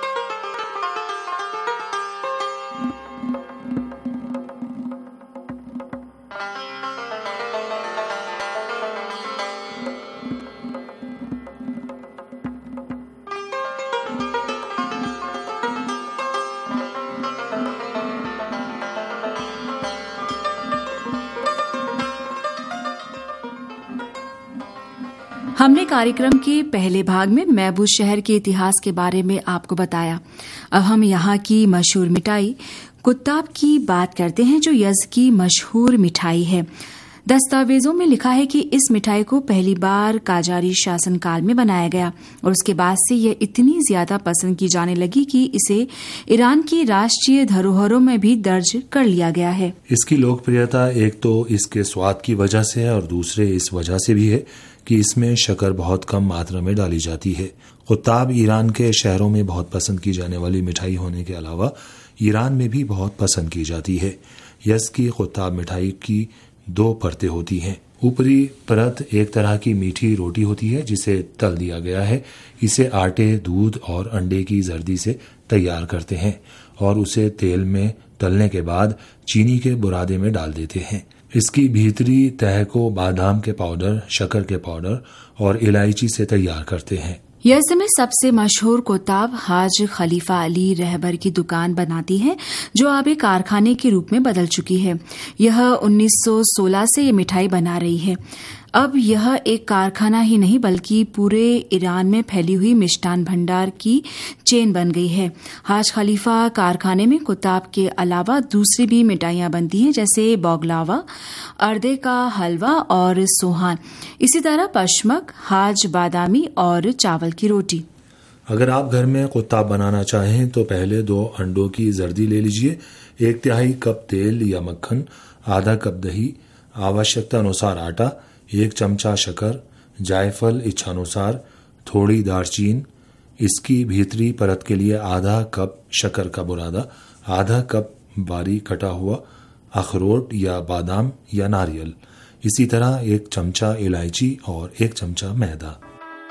हमने कार्यक्रम के पहले भाग में महबूद शहर के इतिहास के बारे में आपको बताया। अब हम यहाँ की मशहूर मिठाई कुत्ताब की बात करते हैं जो यज़्द की मशहूर मिठाई है। दस्तावेजों में लिखा है कि इस मिठाई को पहली बार काजारी शासनकाल में बनाया गया और उसके बाद से यह इतनी ज्यादा पसंद की जाने लगी कि इसे ईरान की राष्ट्रीय धरोहरों में भी दर्ज कर लिया गया है। इसकी लोकप्रियता एक तो इसके स्वाद की वजह से है और दूसरे इस वजह से भी है कि इसमें शक्कर बहुत कम मात्रा में डाली जाती है। कुत्ताब ईरान के शहरों में बहुत पसंद की जाने वाली मिठाई होने के अलावा ईरान में भी बहुत पसंद की जाती है। यज़ की कुत्ताब मिठाई की दो परतें होती हैं। ऊपरी परत एक तरह की मीठी रोटी होती है जिसे तल दिया गया है। इसे आटे, दूध और अंडे की जर्दी से तैयार करते हैं और उसे तेल में तलने के बाद चीनी के बुरादे में डाल देते हैं। इसकी भीतरी तह को बादाम के पाउडर, शक्कर के पाउडर और इलायची से तैयार करते हैं। यज़ में सबसे मशहूर कुत्ताब हाज खलीफा अली रहबर की दुकान बनाती है जो अब एक कारखाने के रूप में बदल चुकी है। यह उन्नीस सौ सोलह से ये मिठाई बना रही है। अब यह एक कारखाना ही नहीं बल्कि पूरे ईरान में फैली हुई मिष्टान भंडार की चेन बन गई है। हाज खलीफा कारखाने में कुत्ताब के अलावा दूसरी भी मिठाइयां बनती हैं जैसे बौगलावा, अर्दे का हलवा और सोहान। इसी तरह पशमक, हाज बादामी और चावल की रोटी। अगर आप घर में कुत्ताब बनाना चाहें तो पहले दो अंडों की जर्दी ले लीजिए, एक तिहाई कप तेल या मक्खन, आधा कप दही, आवश्यकता अनुसार आटा, एक चमचा शक्कर, जायफल इच्छानुसार, थोड़ी दालचीनी। इसकी भीतरी परत के लिए आधा कप शक्कर का बुरादा, आधा कप बारीक कटा हुआ अखरोट या बादाम या नारियल। इसी तरह एक चमचा इलायची और एक चमचा मैदा।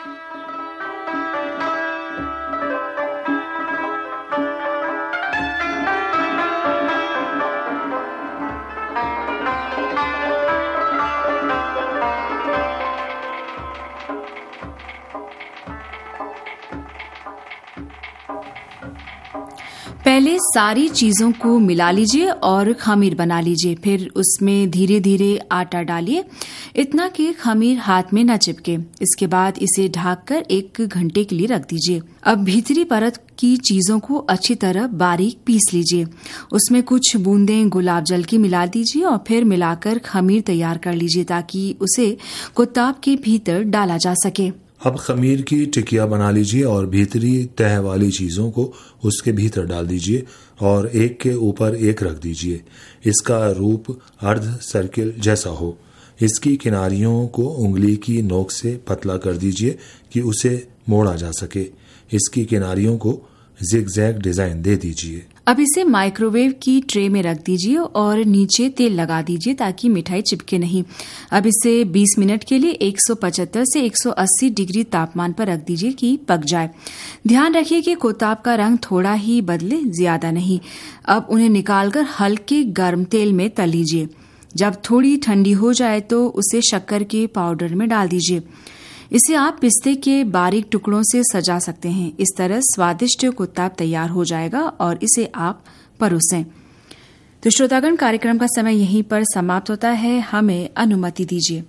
पहले सारी चीजों को मिला लीजिए और खमीर बना लीजिए। फिर उसमें धीरे धीरे आटा डालिए, इतना कि खमीर हाथ में न चिपके। इसके बाद इसे ढककर एक घंटे के लिए रख दीजिए। अब भीतरी परत की चीजों को अच्छी तरह बारीक पीस लीजिए। उसमें कुछ बूंदें गुलाब जल की मिला दीजिए और फिर मिलाकर खमीर तैयार कर लीजिए ताकि उसे कुत्ताब के भीतर डाला जा सके। अब खमीर की टिकिया बना लीजिए और भीतरी तह वाली चीजों को उसके भीतर डाल दीजिए और एक के ऊपर एक रख दीजिए। इसका रूप अर्ध सर्किल जैसा हो। इसकी किनारियों को उंगली की नोक से पतला कर दीजिए कि उसे मोड़ा जा सके। इसकी किनारियों को जिगजैग डिजाइन दे दीजिए। अब इसे माइक्रोवेव की ट्रे में रख दीजिए और नीचे तेल लगा दीजिए ताकि मिठाई चिपके नहीं। अब इसे बीस मिनट के लिए एक सौ पचहत्तर से एक सौ अस्सी डिग्री तापमान पर रख दीजिए कि पक जाए। ध्यान रखिए कि कुत्ताब का रंग थोड़ा ही बदले, ज्यादा नहीं। अब उन्हें निकालकर हल्के गर्म तेल में तल लीजिए। जब थोड़ी ठंडी हो जाए तो उसे शक्कर के पाउडर में डाल दीजिए। इसे आप पिस्ते के बारीक टुकड़ों से सजा सकते हैं। इस तरह स्वादिष्ट कुत्ताब तैयार हो जाएगा और इसे आप परोसें। तो श्रोतागण, कार्यक्रम का समय यहीं पर समाप्त होता है। हमें अनुमति दीजिए।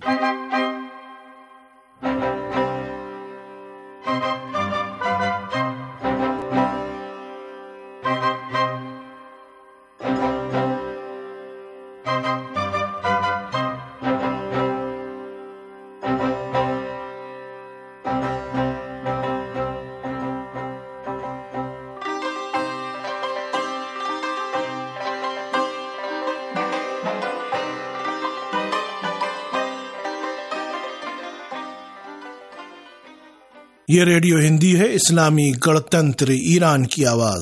ये रेडियो हिंदी है, इस्लामी गणतंत्र ईरान की आवाज।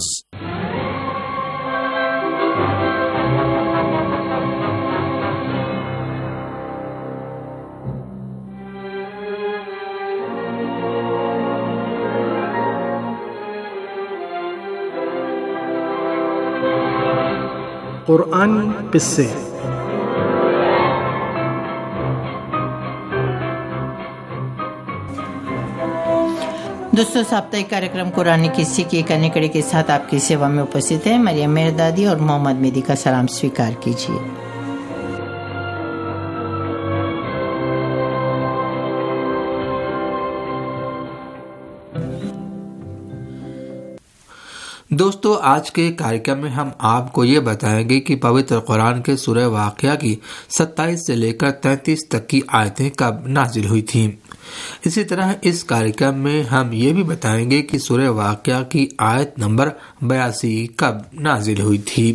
कुरानी किस्से। दोस्तों, साप्ताहिक कार्यक्रम कुरानी किस्से की एक अन्य कड़ी के साथ आपकी सेवा में उपस्थित है मरियम मेहरदादी और मोहम्मद मेदी का सलाम स्वीकार कीजिए। दोस्तों, आज के कार्यक्रम में हम आपको ये बताएंगे कि पवित्र कुरान के सूरह वाक़िया की सत्ताईस से लेकर तैंतीस तक की आयतें कब नाजिल हुई थीं। इसी तरह इस कार्यक्रम में हम ये भी बताएंगे कि सूरह वाक़िया की आयत नंबर बयासी कब नाजिल हुई थी।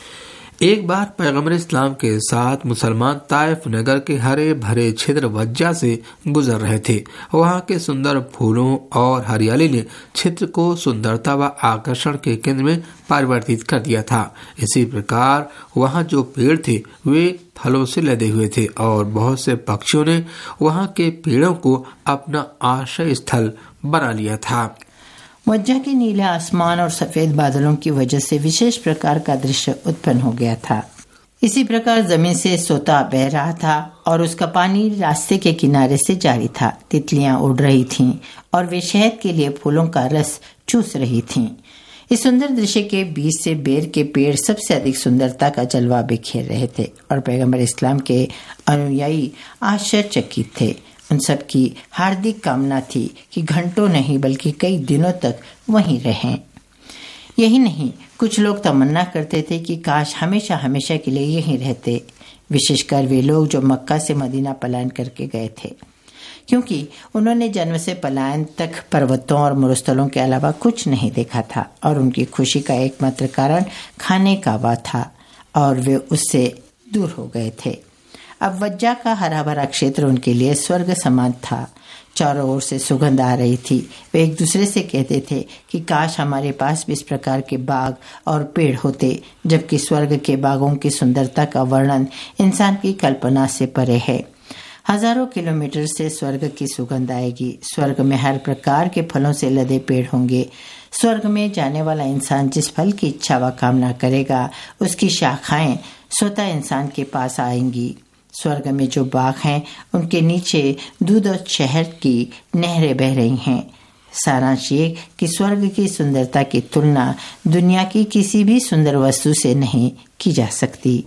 एक बार पैगम्बर इस्लाम के साथ मुसलमान ताइफ नगर के हरे भरे क्षेत्र वज्जा से गुजर रहे थे। वहाँ के सुंदर फूलों और हरियाली ने क्षेत्र को सुंदरता व आकर्षण के केंद्र में परिवर्तित कर दिया था। इसी प्रकार वहाँ जो पेड़ थे वे फलों से लदे हुए थे और बहुत से पक्षियों ने वहाँ के पेड़ों को अपना आश्रय स्थल बना लिया था। वज्जा के नीले आसमान और सफेद बादलों की वजह से विशेष प्रकार का दृश्य उत्पन्न हो गया था। इसी प्रकार जमीन से सोता बह रहा था और उसका पानी रास्ते के किनारे से जारी था। तितलियां उड़ रही थीं और वे शहद के लिए फूलों का रस चूस रही थीं। इस सुंदर दृश्य के बीच से बेर के पेड़ सबसे अधिक सुंदरता का जलवा बिखेर रहे थे और पैगम्बर इस्लाम के अनुयायी आश्चर्यचकित थे। उन सब की हार्दिक कामना थी कि घंटों नहीं बल्कि कई दिनों तक वहीं रहें। यही नहीं, कुछ लोग तमन्ना करते थे कि काश हमेशा हमेशा के लिए यहीं रहते, विशेषकर वे लोग जो मक्का से मदीना पलायन करके गए थे, क्योंकि उन्होंने जन्म से पलायन तक पर्वतों और मरुस्थलों के अलावा कुछ नहीं देखा था और उनकी खुशी का एकमात्र कारण खाने का वा था और वे उससे दूर हो गए थे। अब वज्जा का हरा भरा क्षेत्र उनके लिए स्वर्ग समान था। चारों ओर से सुगंध आ रही थी। वे एक दूसरे से कहते थे कि काश हमारे पास भी इस प्रकार के बाग और पेड़ होते, जबकि स्वर्ग के बागों की सुंदरता का वर्णन इंसान की कल्पना से परे है। हजारों किलोमीटर से स्वर्ग की सुगंध आएगी। स्वर्ग में हर प्रकार के फलों से लदे पेड़ होंगे। स्वर्ग में जाने वाला इंसान जिस फल की इच्छा व कामना करेगा, उसकी शाखाएं स्वतः इंसान के पास आएंगी। स्वर्ग में जो बाग हैं, उनके नीचे दूध और शहद की नहरें बह रही हैं। सारांश ये कि स्वर्ग की सुंदरता की तुलना दुनिया की किसी भी सुंदर वस्तु से नहीं की जा सकती।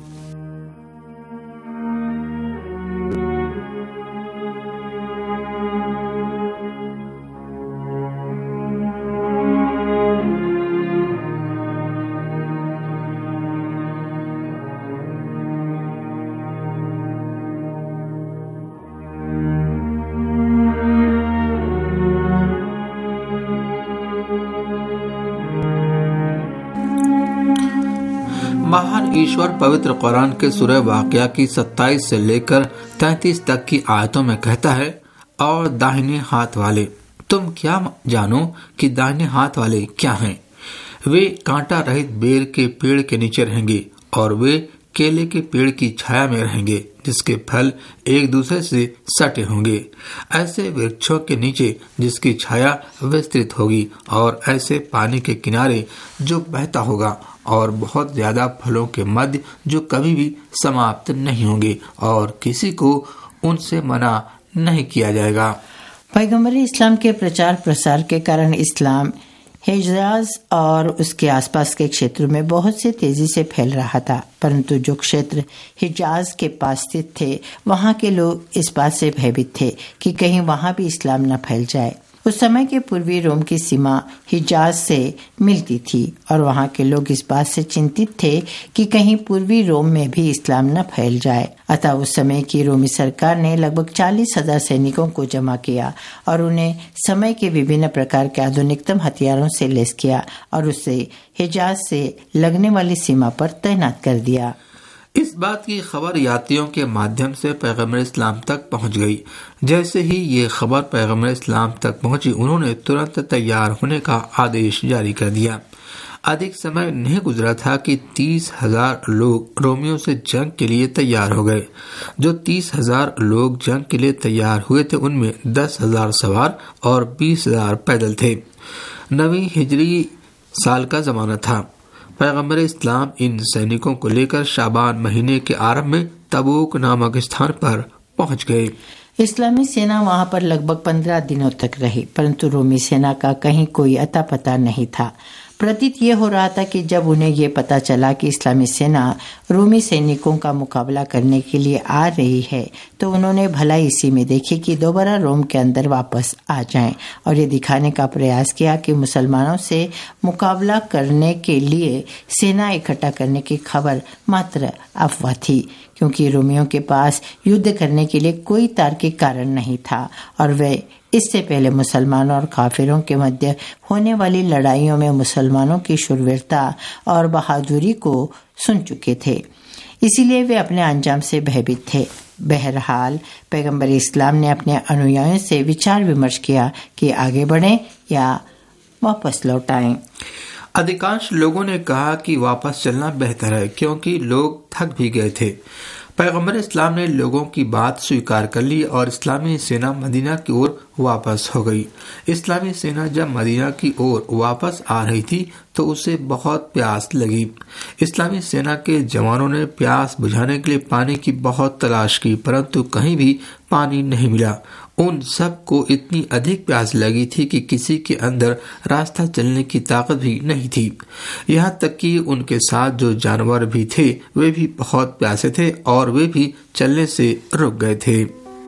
महान ईश्वर पवित्र कुरान के सूरह वाक़िया की सत्ताईस से लेकर तैंतीस तक की आयतों में कहता है, और दाहिने हाथ वाले, तुम क्या जानो कि दाहिने हाथ वाले क्या हैं? वे कांटा रहित बेर के पेड़ के नीचे रहेंगे और वे केले के पेड़ की छाया में रहेंगे, जिसके फल एक दूसरे से सटे होंगे। ऐसे वृक्षों के नीचे जिसकी छाया विस्तृत होगी और ऐसे पानी के किनारे जो बहता होगा और बहुत ज्यादा फलों के मध्य जो कभी भी समाप्त नहीं होंगे और किसी को उनसे मना नहीं किया जाएगा। पैगम्बर इस्लाम के प्रचार प्रसार के कारण इस्लाम हिजाज और उसके आसपास के क्षेत्रों में बहुत से तेजी से फैल रहा था, परंतु जो क्षेत्र हिजाज के पास स्थित थे, वहां के लोग इस बात से भयभीत थे कि कहीं वहां भी इस्लाम न फैल जाए। उस समय के पूर्वी रोम की सीमा हिजाज से मिलती थी और वहां के लोग इस बात से चिंतित थे कि कहीं पूर्वी रोम में भी इस्लाम न फैल जाए। अतः उस समय की रोमी सरकार ने लगभग चालीस हजार सैनिकों को जमा किया और उन्हें समय के विभिन्न प्रकार के आधुनिकतम हथियारों से लैस किया और उसे हिजाज से लगने वाली सीमा पर तैनात कर दिया। इस बात की खबर यात्रियों के माध्यम से पैगम्बर इस्लाम तक पहुंच गई। जैसे ही ये खबर पैगम्बर इस्लाम तक पहुंची, उन्होंने तुरंत तैयार होने का आदेश जारी कर दिया। अधिक समय नहीं गुजरा था कि तीस हजार लोग रोमियों से जंग के लिए तैयार हो गए। जो तीस हजार लोग जंग के लिए तैयार हुए थे, उनमें दस हजार सवार और बीस हजार पैदल थे। नवी हिजरी साल का जमाना था। पैगम्बर इस्लाम इन सैनिकों को लेकर शाबान महीने के आरंभ में तबूक नामक स्थान पर पहुंच गए। इस्लामी सेना वहां पर लगभग पंद्रह दिनों तक रही, परंतु रोमी सेना का कहीं कोई अता पता नहीं था। प्रतीत ये हो रहा था कि जब उन्हें ये पता चला कि इस्लामी सेना रोमी सैनिकों का मुकाबला करने के लिए आ रही है तो उन्होंने भलाई इसी में देखी कि दोबारा रोम के अंदर वापस आ जाएं और ये दिखाने का प्रयास किया कि मुसलमानों से मुकाबला करने के लिए सेना इकट्ठा करने की खबर मात्र अफवाह थी, क्योंकि रोमियों के पास युद्ध करने के लिए कोई तार्किक कारण नहीं था और वे इससे पहले मुसलमानों और काफिरों के मध्य होने वाली लड़ाइयों में मुसलमानों की शूरवीरता और बहादुरी को सुन चुके थे। इसीलिए वे अपने अंजाम से भयभीत थे। बहरहाल पैगंबर इस्लाम ने अपने अनुयायियों से विचार विमर्श किया कि आगे बढ़ें या वापस लौट आएं। अधिकांश लोगों ने कहा कि वापस चलना बेहतर है, क्योंकि लोग थक भी गए थे। पैगंबर इस्लाम ने लोगों की बात स्वीकार कर ली और इस्लामी सेना मदीना की ओर वापस हो गई। इस्लामी सेना जब मदीना की ओर वापस आ रही थी तो उसे बहुत प्यास लगी। इस्लामी सेना के जवानों ने प्यास बुझाने के लिए पानी की बहुत तलाश की, परंतु कहीं भी पानी नहीं मिला। उन सब को इतनी अधिक प्यास लगी थी कि किसी के अंदर रास्ता चलने की ताकत भी नहीं थी। यहाँ तक कि उनके साथ जो जानवर भी थे वे भी बहुत प्यासे थे और वे भी चलने से रुक गए थे।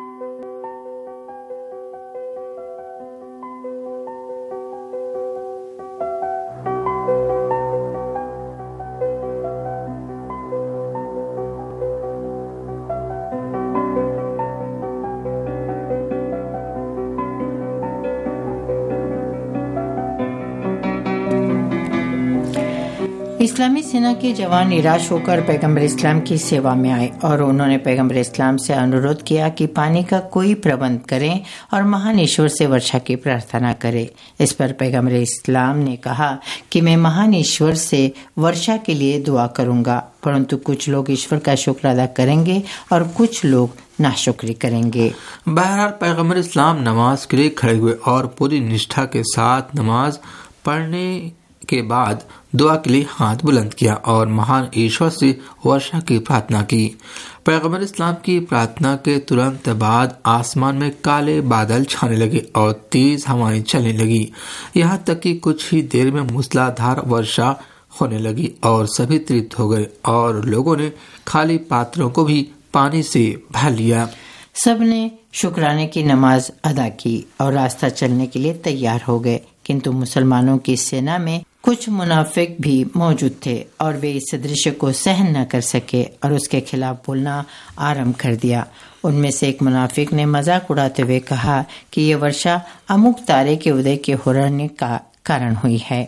इस्लामी सेना के जवान निराश होकर पैगंबर इस्लाम की सेवा में आए और उन्होंने पैगंबर इस्लाम से अनुरोध किया कि पानी का कोई प्रबंध करें और महान ईश्वर से वर्षा की प्रार्थना करें। इस पर पैगंबर इस्लाम ने कहा कि मैं महान ईश्वर से वर्षा के लिए दुआ करूंगा, परंतु कुछ लोग ईश्वर का शुक्र अदा करेंगे और कुछ लोग नाशुक्री करेंगे। बहरहाल पैगंबर इस्लाम नमाज के लिए खड़े हुए और पूरी निष्ठा के साथ नमाज पढ़ने के बाद दुआ के लिए हाथ बुलंद किया और महान ईश्वर से वर्षा की प्रार्थना की। पैगंबर इस्लाम की प्रार्थना के तुरंत बाद आसमान में काले बादल छाने लगे और तेज हवाएं चलने लगी। यहाँ तक कि कुछ ही देर में मूसलाधार वर्षा होने लगी और सभी तृप्त हो गए और लोगों ने खाली पात्रों को भी पानी से भर लिया। सबने शुक्राने की नमाज अदा की और रास्ता चलने के लिए तैयार हो गए, किंतु मुसलमानों की सेना में कुछ मुनाफिक भी मौजूद थे और वे इस दृश्य को सहन न कर सके और उसके खिलाफ बोलना आरंभ कर दिया। उनमें से एक मुनाफिक ने मजाक उड़ाते हुए कहा कि यह वर्षा अमुक तारे के उदय के होने का कारण हुई है।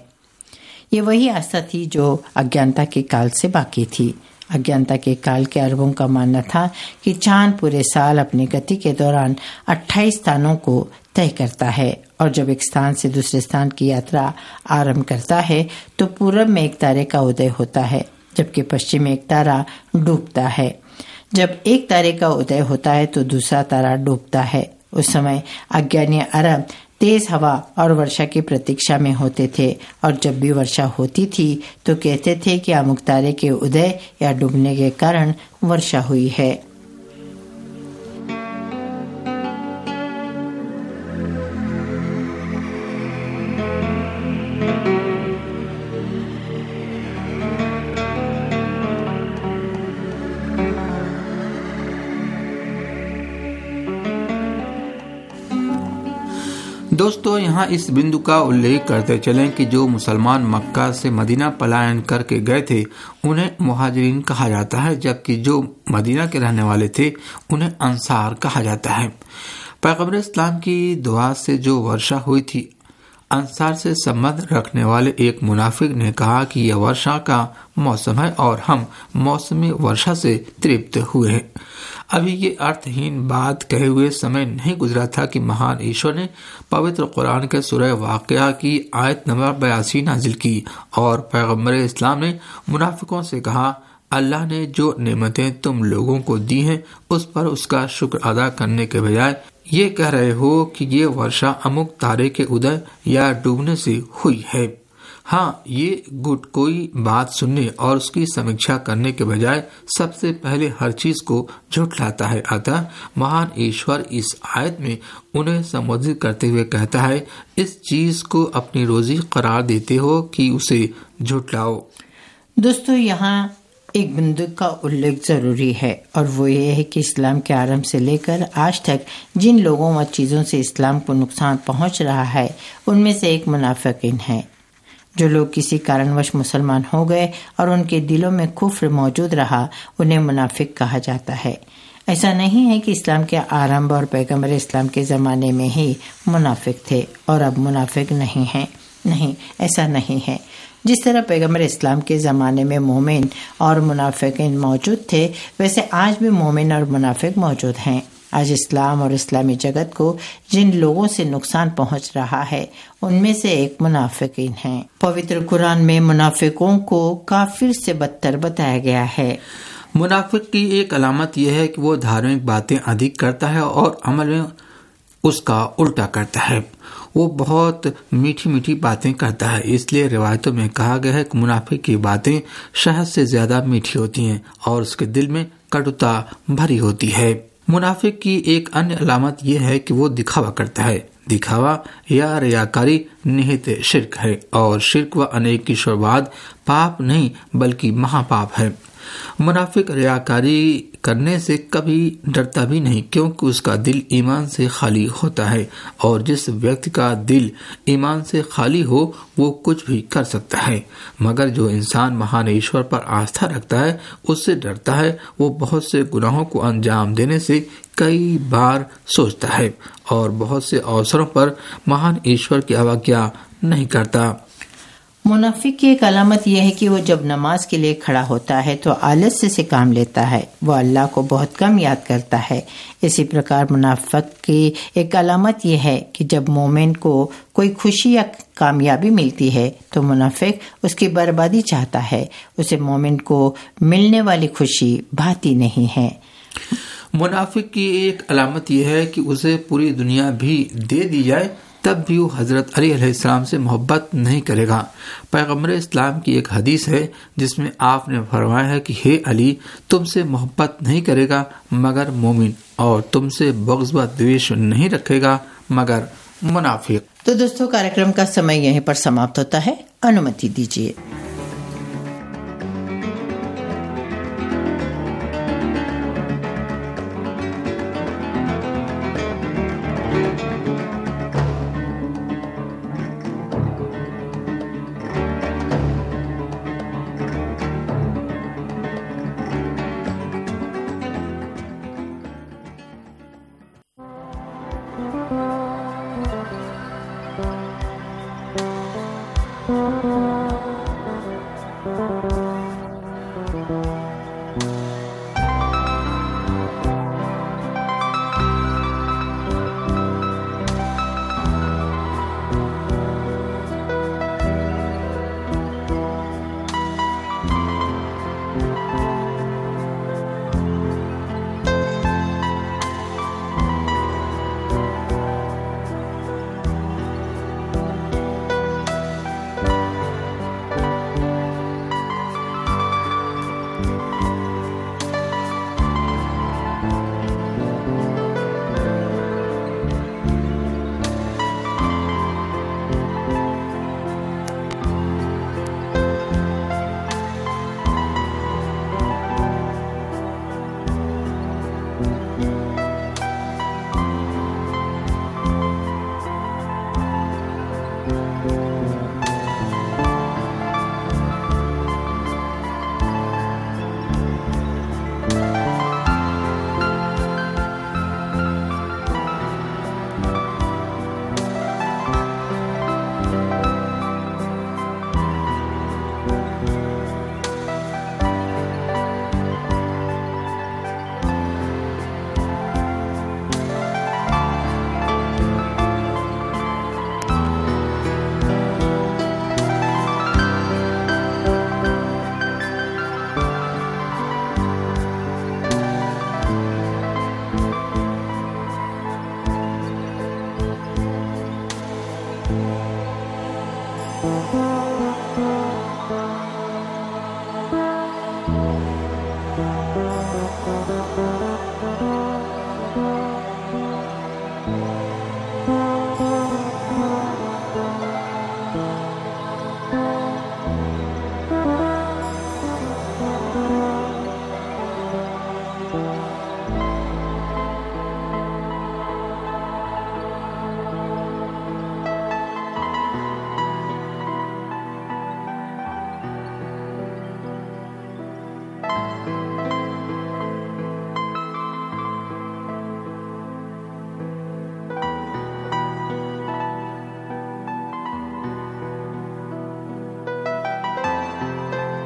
ये वही आस्था थी जो अज्ञानता के काल से बाकी थी। अज्ञानता के काल के अरबों का मानना था कि चांद पूरे साल अपनी गति के दौरान अट्ठाईस स्थानों को तय करता है और जब एक स्थान से दूसरे स्थान की यात्रा आरंभ करता है तो पूरब में एक तारे का उदय होता है, जबकि पश्चिम में एक तारा डूबता है। जब एक तारे का उदय होता है तो दूसरा तारा डूबता है। उस समय अज्ञानी अरब तेज हवा और वर्षा की प्रतीक्षा में होते थे और जब भी वर्षा होती थी तो कहते थे कि अमुक तारे के उदय या डूबने के कारण वर्षा हुई है। दोस्तों, यहाँ इस बिंदु का उल्लेख करते चलें कि जो मुसलमान मक्का से मदीना पलायन करके गए थे उन्हें मुहाजिरीन कहा जाता है, जबकि जो मदीना के रहने वाले थे उन्हें अंसार कहा जाता है। पैगंबर इस्लाम की दुआ से जो वर्षा हुई थी, अंसार से संबंध रखने वाले एक मुनाफिक ने कहा कि यह वर्षा का मौसम है और हम मौसमी वर्षा से तृप्त हुए हैं। अभी ये अर्थहीन बात कहे हुए समय नहीं गुजरा था कि महान ईश्वर ने पवित्र कुरान के सूरह वाक़िया की आयत नंबर बयासी नाजिल की और पैगंबर इस्लाम ने मुनाफिकों से कहा, अल्लाह ने जो नेमतें तुम लोगों को दी हैं उस पर उसका शुक्र अदा करने के बजाय ये कह रहे हो कि ये वर्षा अमुक तारे के उदय या डूबने से हुई है। हाँ, ये गुट कोई बात सुनने और उसकी समीक्षा करने के बजाय सबसे पहले हर चीज को झुठलाता है। अतः महान ईश्वर इस आयत में उन्हें संबोधित करते हुए कहता है, इस चीज को अपनी रोजी करार देते हो कि उसे झुठलाओ। दोस्तों, यहाँ एक बिंदु का उल्लेख जरूरी है और वो ये है कि इस्लाम के आरंभ से लेकर आज तक जिन लोगों व चीज़ों से इस्लाम को नुकसान पहुंच रहा है उनमें से एक मुनाफिकीन है। जो लोग किसी कारणवश मुसलमान हो गए और उनके दिलों में कुफ्र मौजूद रहा, उन्हें मुनाफिक कहा जाता है। ऐसा नहीं है कि इस्लाम के आरंभ और पैगम्बर इस्लाम के ज़माने में ही मुनाफिक थे और अब मुनाफिक नहीं हैं। नहीं, ऐसा नहीं है। जिस तरह पैगम्बर इस्लाम के ज़माने में मोमिन और मुनाफिकीन मौजूद थे, वैसे आज भी मोमिन और मुनाफिक मौजूद हैं। आज इस्लाम और इस्लामी जगत को जिन लोगों से नुकसान पहुंच रहा है, उनमें से एक मुनाफिकीन हैं। पवित्र कुरान में मुनाफिकों को काफिर से बदतर बताया गया है। मुनाफिक की एक अलामत यह है कि वो धार्मिक बातें अधिक करता है और अमल में उसका उल्टा करता है। वो बहुत मीठी मीठी बातें करता है। इसलिए रिवायतों में कहा गया है कि मुनाफिक की बातें शहद से ज्यादा मीठी होती हैं और उसके दिल में कटुता भरी होती है। मुनाफिक की एक अन्य अलामत यह है कि वो दिखावा करता है। दिखावा या रियाकारी निहित शिर्क है और शिर्क व अनेक ईश्वरवाद पाप नहीं बल्कि महापाप है। मुनाफिक रियाकारी करने से कभी डरता भी नहीं, क्योंकि उसका दिल ईमान से खाली होता है और जिस व्यक्ति का दिल ईमान से खाली हो वो कुछ भी कर सकता है। मगर जो इंसान महान ईश्वर पर आस्था रखता है, उससे डरता है, वो बहुत से गुनाहों को अंजाम देने से कई बार सोचता है और बहुत से अवसरों पर महान ईश्वर की अवज्ञा नहीं करता। मुनाफिक की एक अलामत यह है कि वो जब नमाज के लिए खड़ा होता है तो आलस्य से काम लेता है। वो अल्लाह को बहुत कम याद करता है। इसी प्रकार मुनाफिक की एक अलामत यह है कि जब मोमिन को कोई खुशी या कामयाबी मिलती है तो मुनाफिक उसकी बर्बादी चाहता है। उसे मोमिन को मिलने वाली खुशी भाती नहीं है। मुनाफिक की एक अलामत यह है कि उसे पूरी दुनिया भी दे दी जाए तब भी वो हजरत अली अलैहिस्सलाम से मोहब्बत नहीं करेगा। पैगम्बर इस्लाम की एक हदीस है जिसमें आपने फरमाया है कि हे अली, तुमसे मोहब्बत नहीं करेगा मगर मोमिन और तुमसे बग़्ज़ व द्वेष नहीं रखेगा मगर मुनाफिक। तो दोस्तों, कार्यक्रम का समय यहीं पर समाप्त होता है। अनुमति दीजिए। Thank you.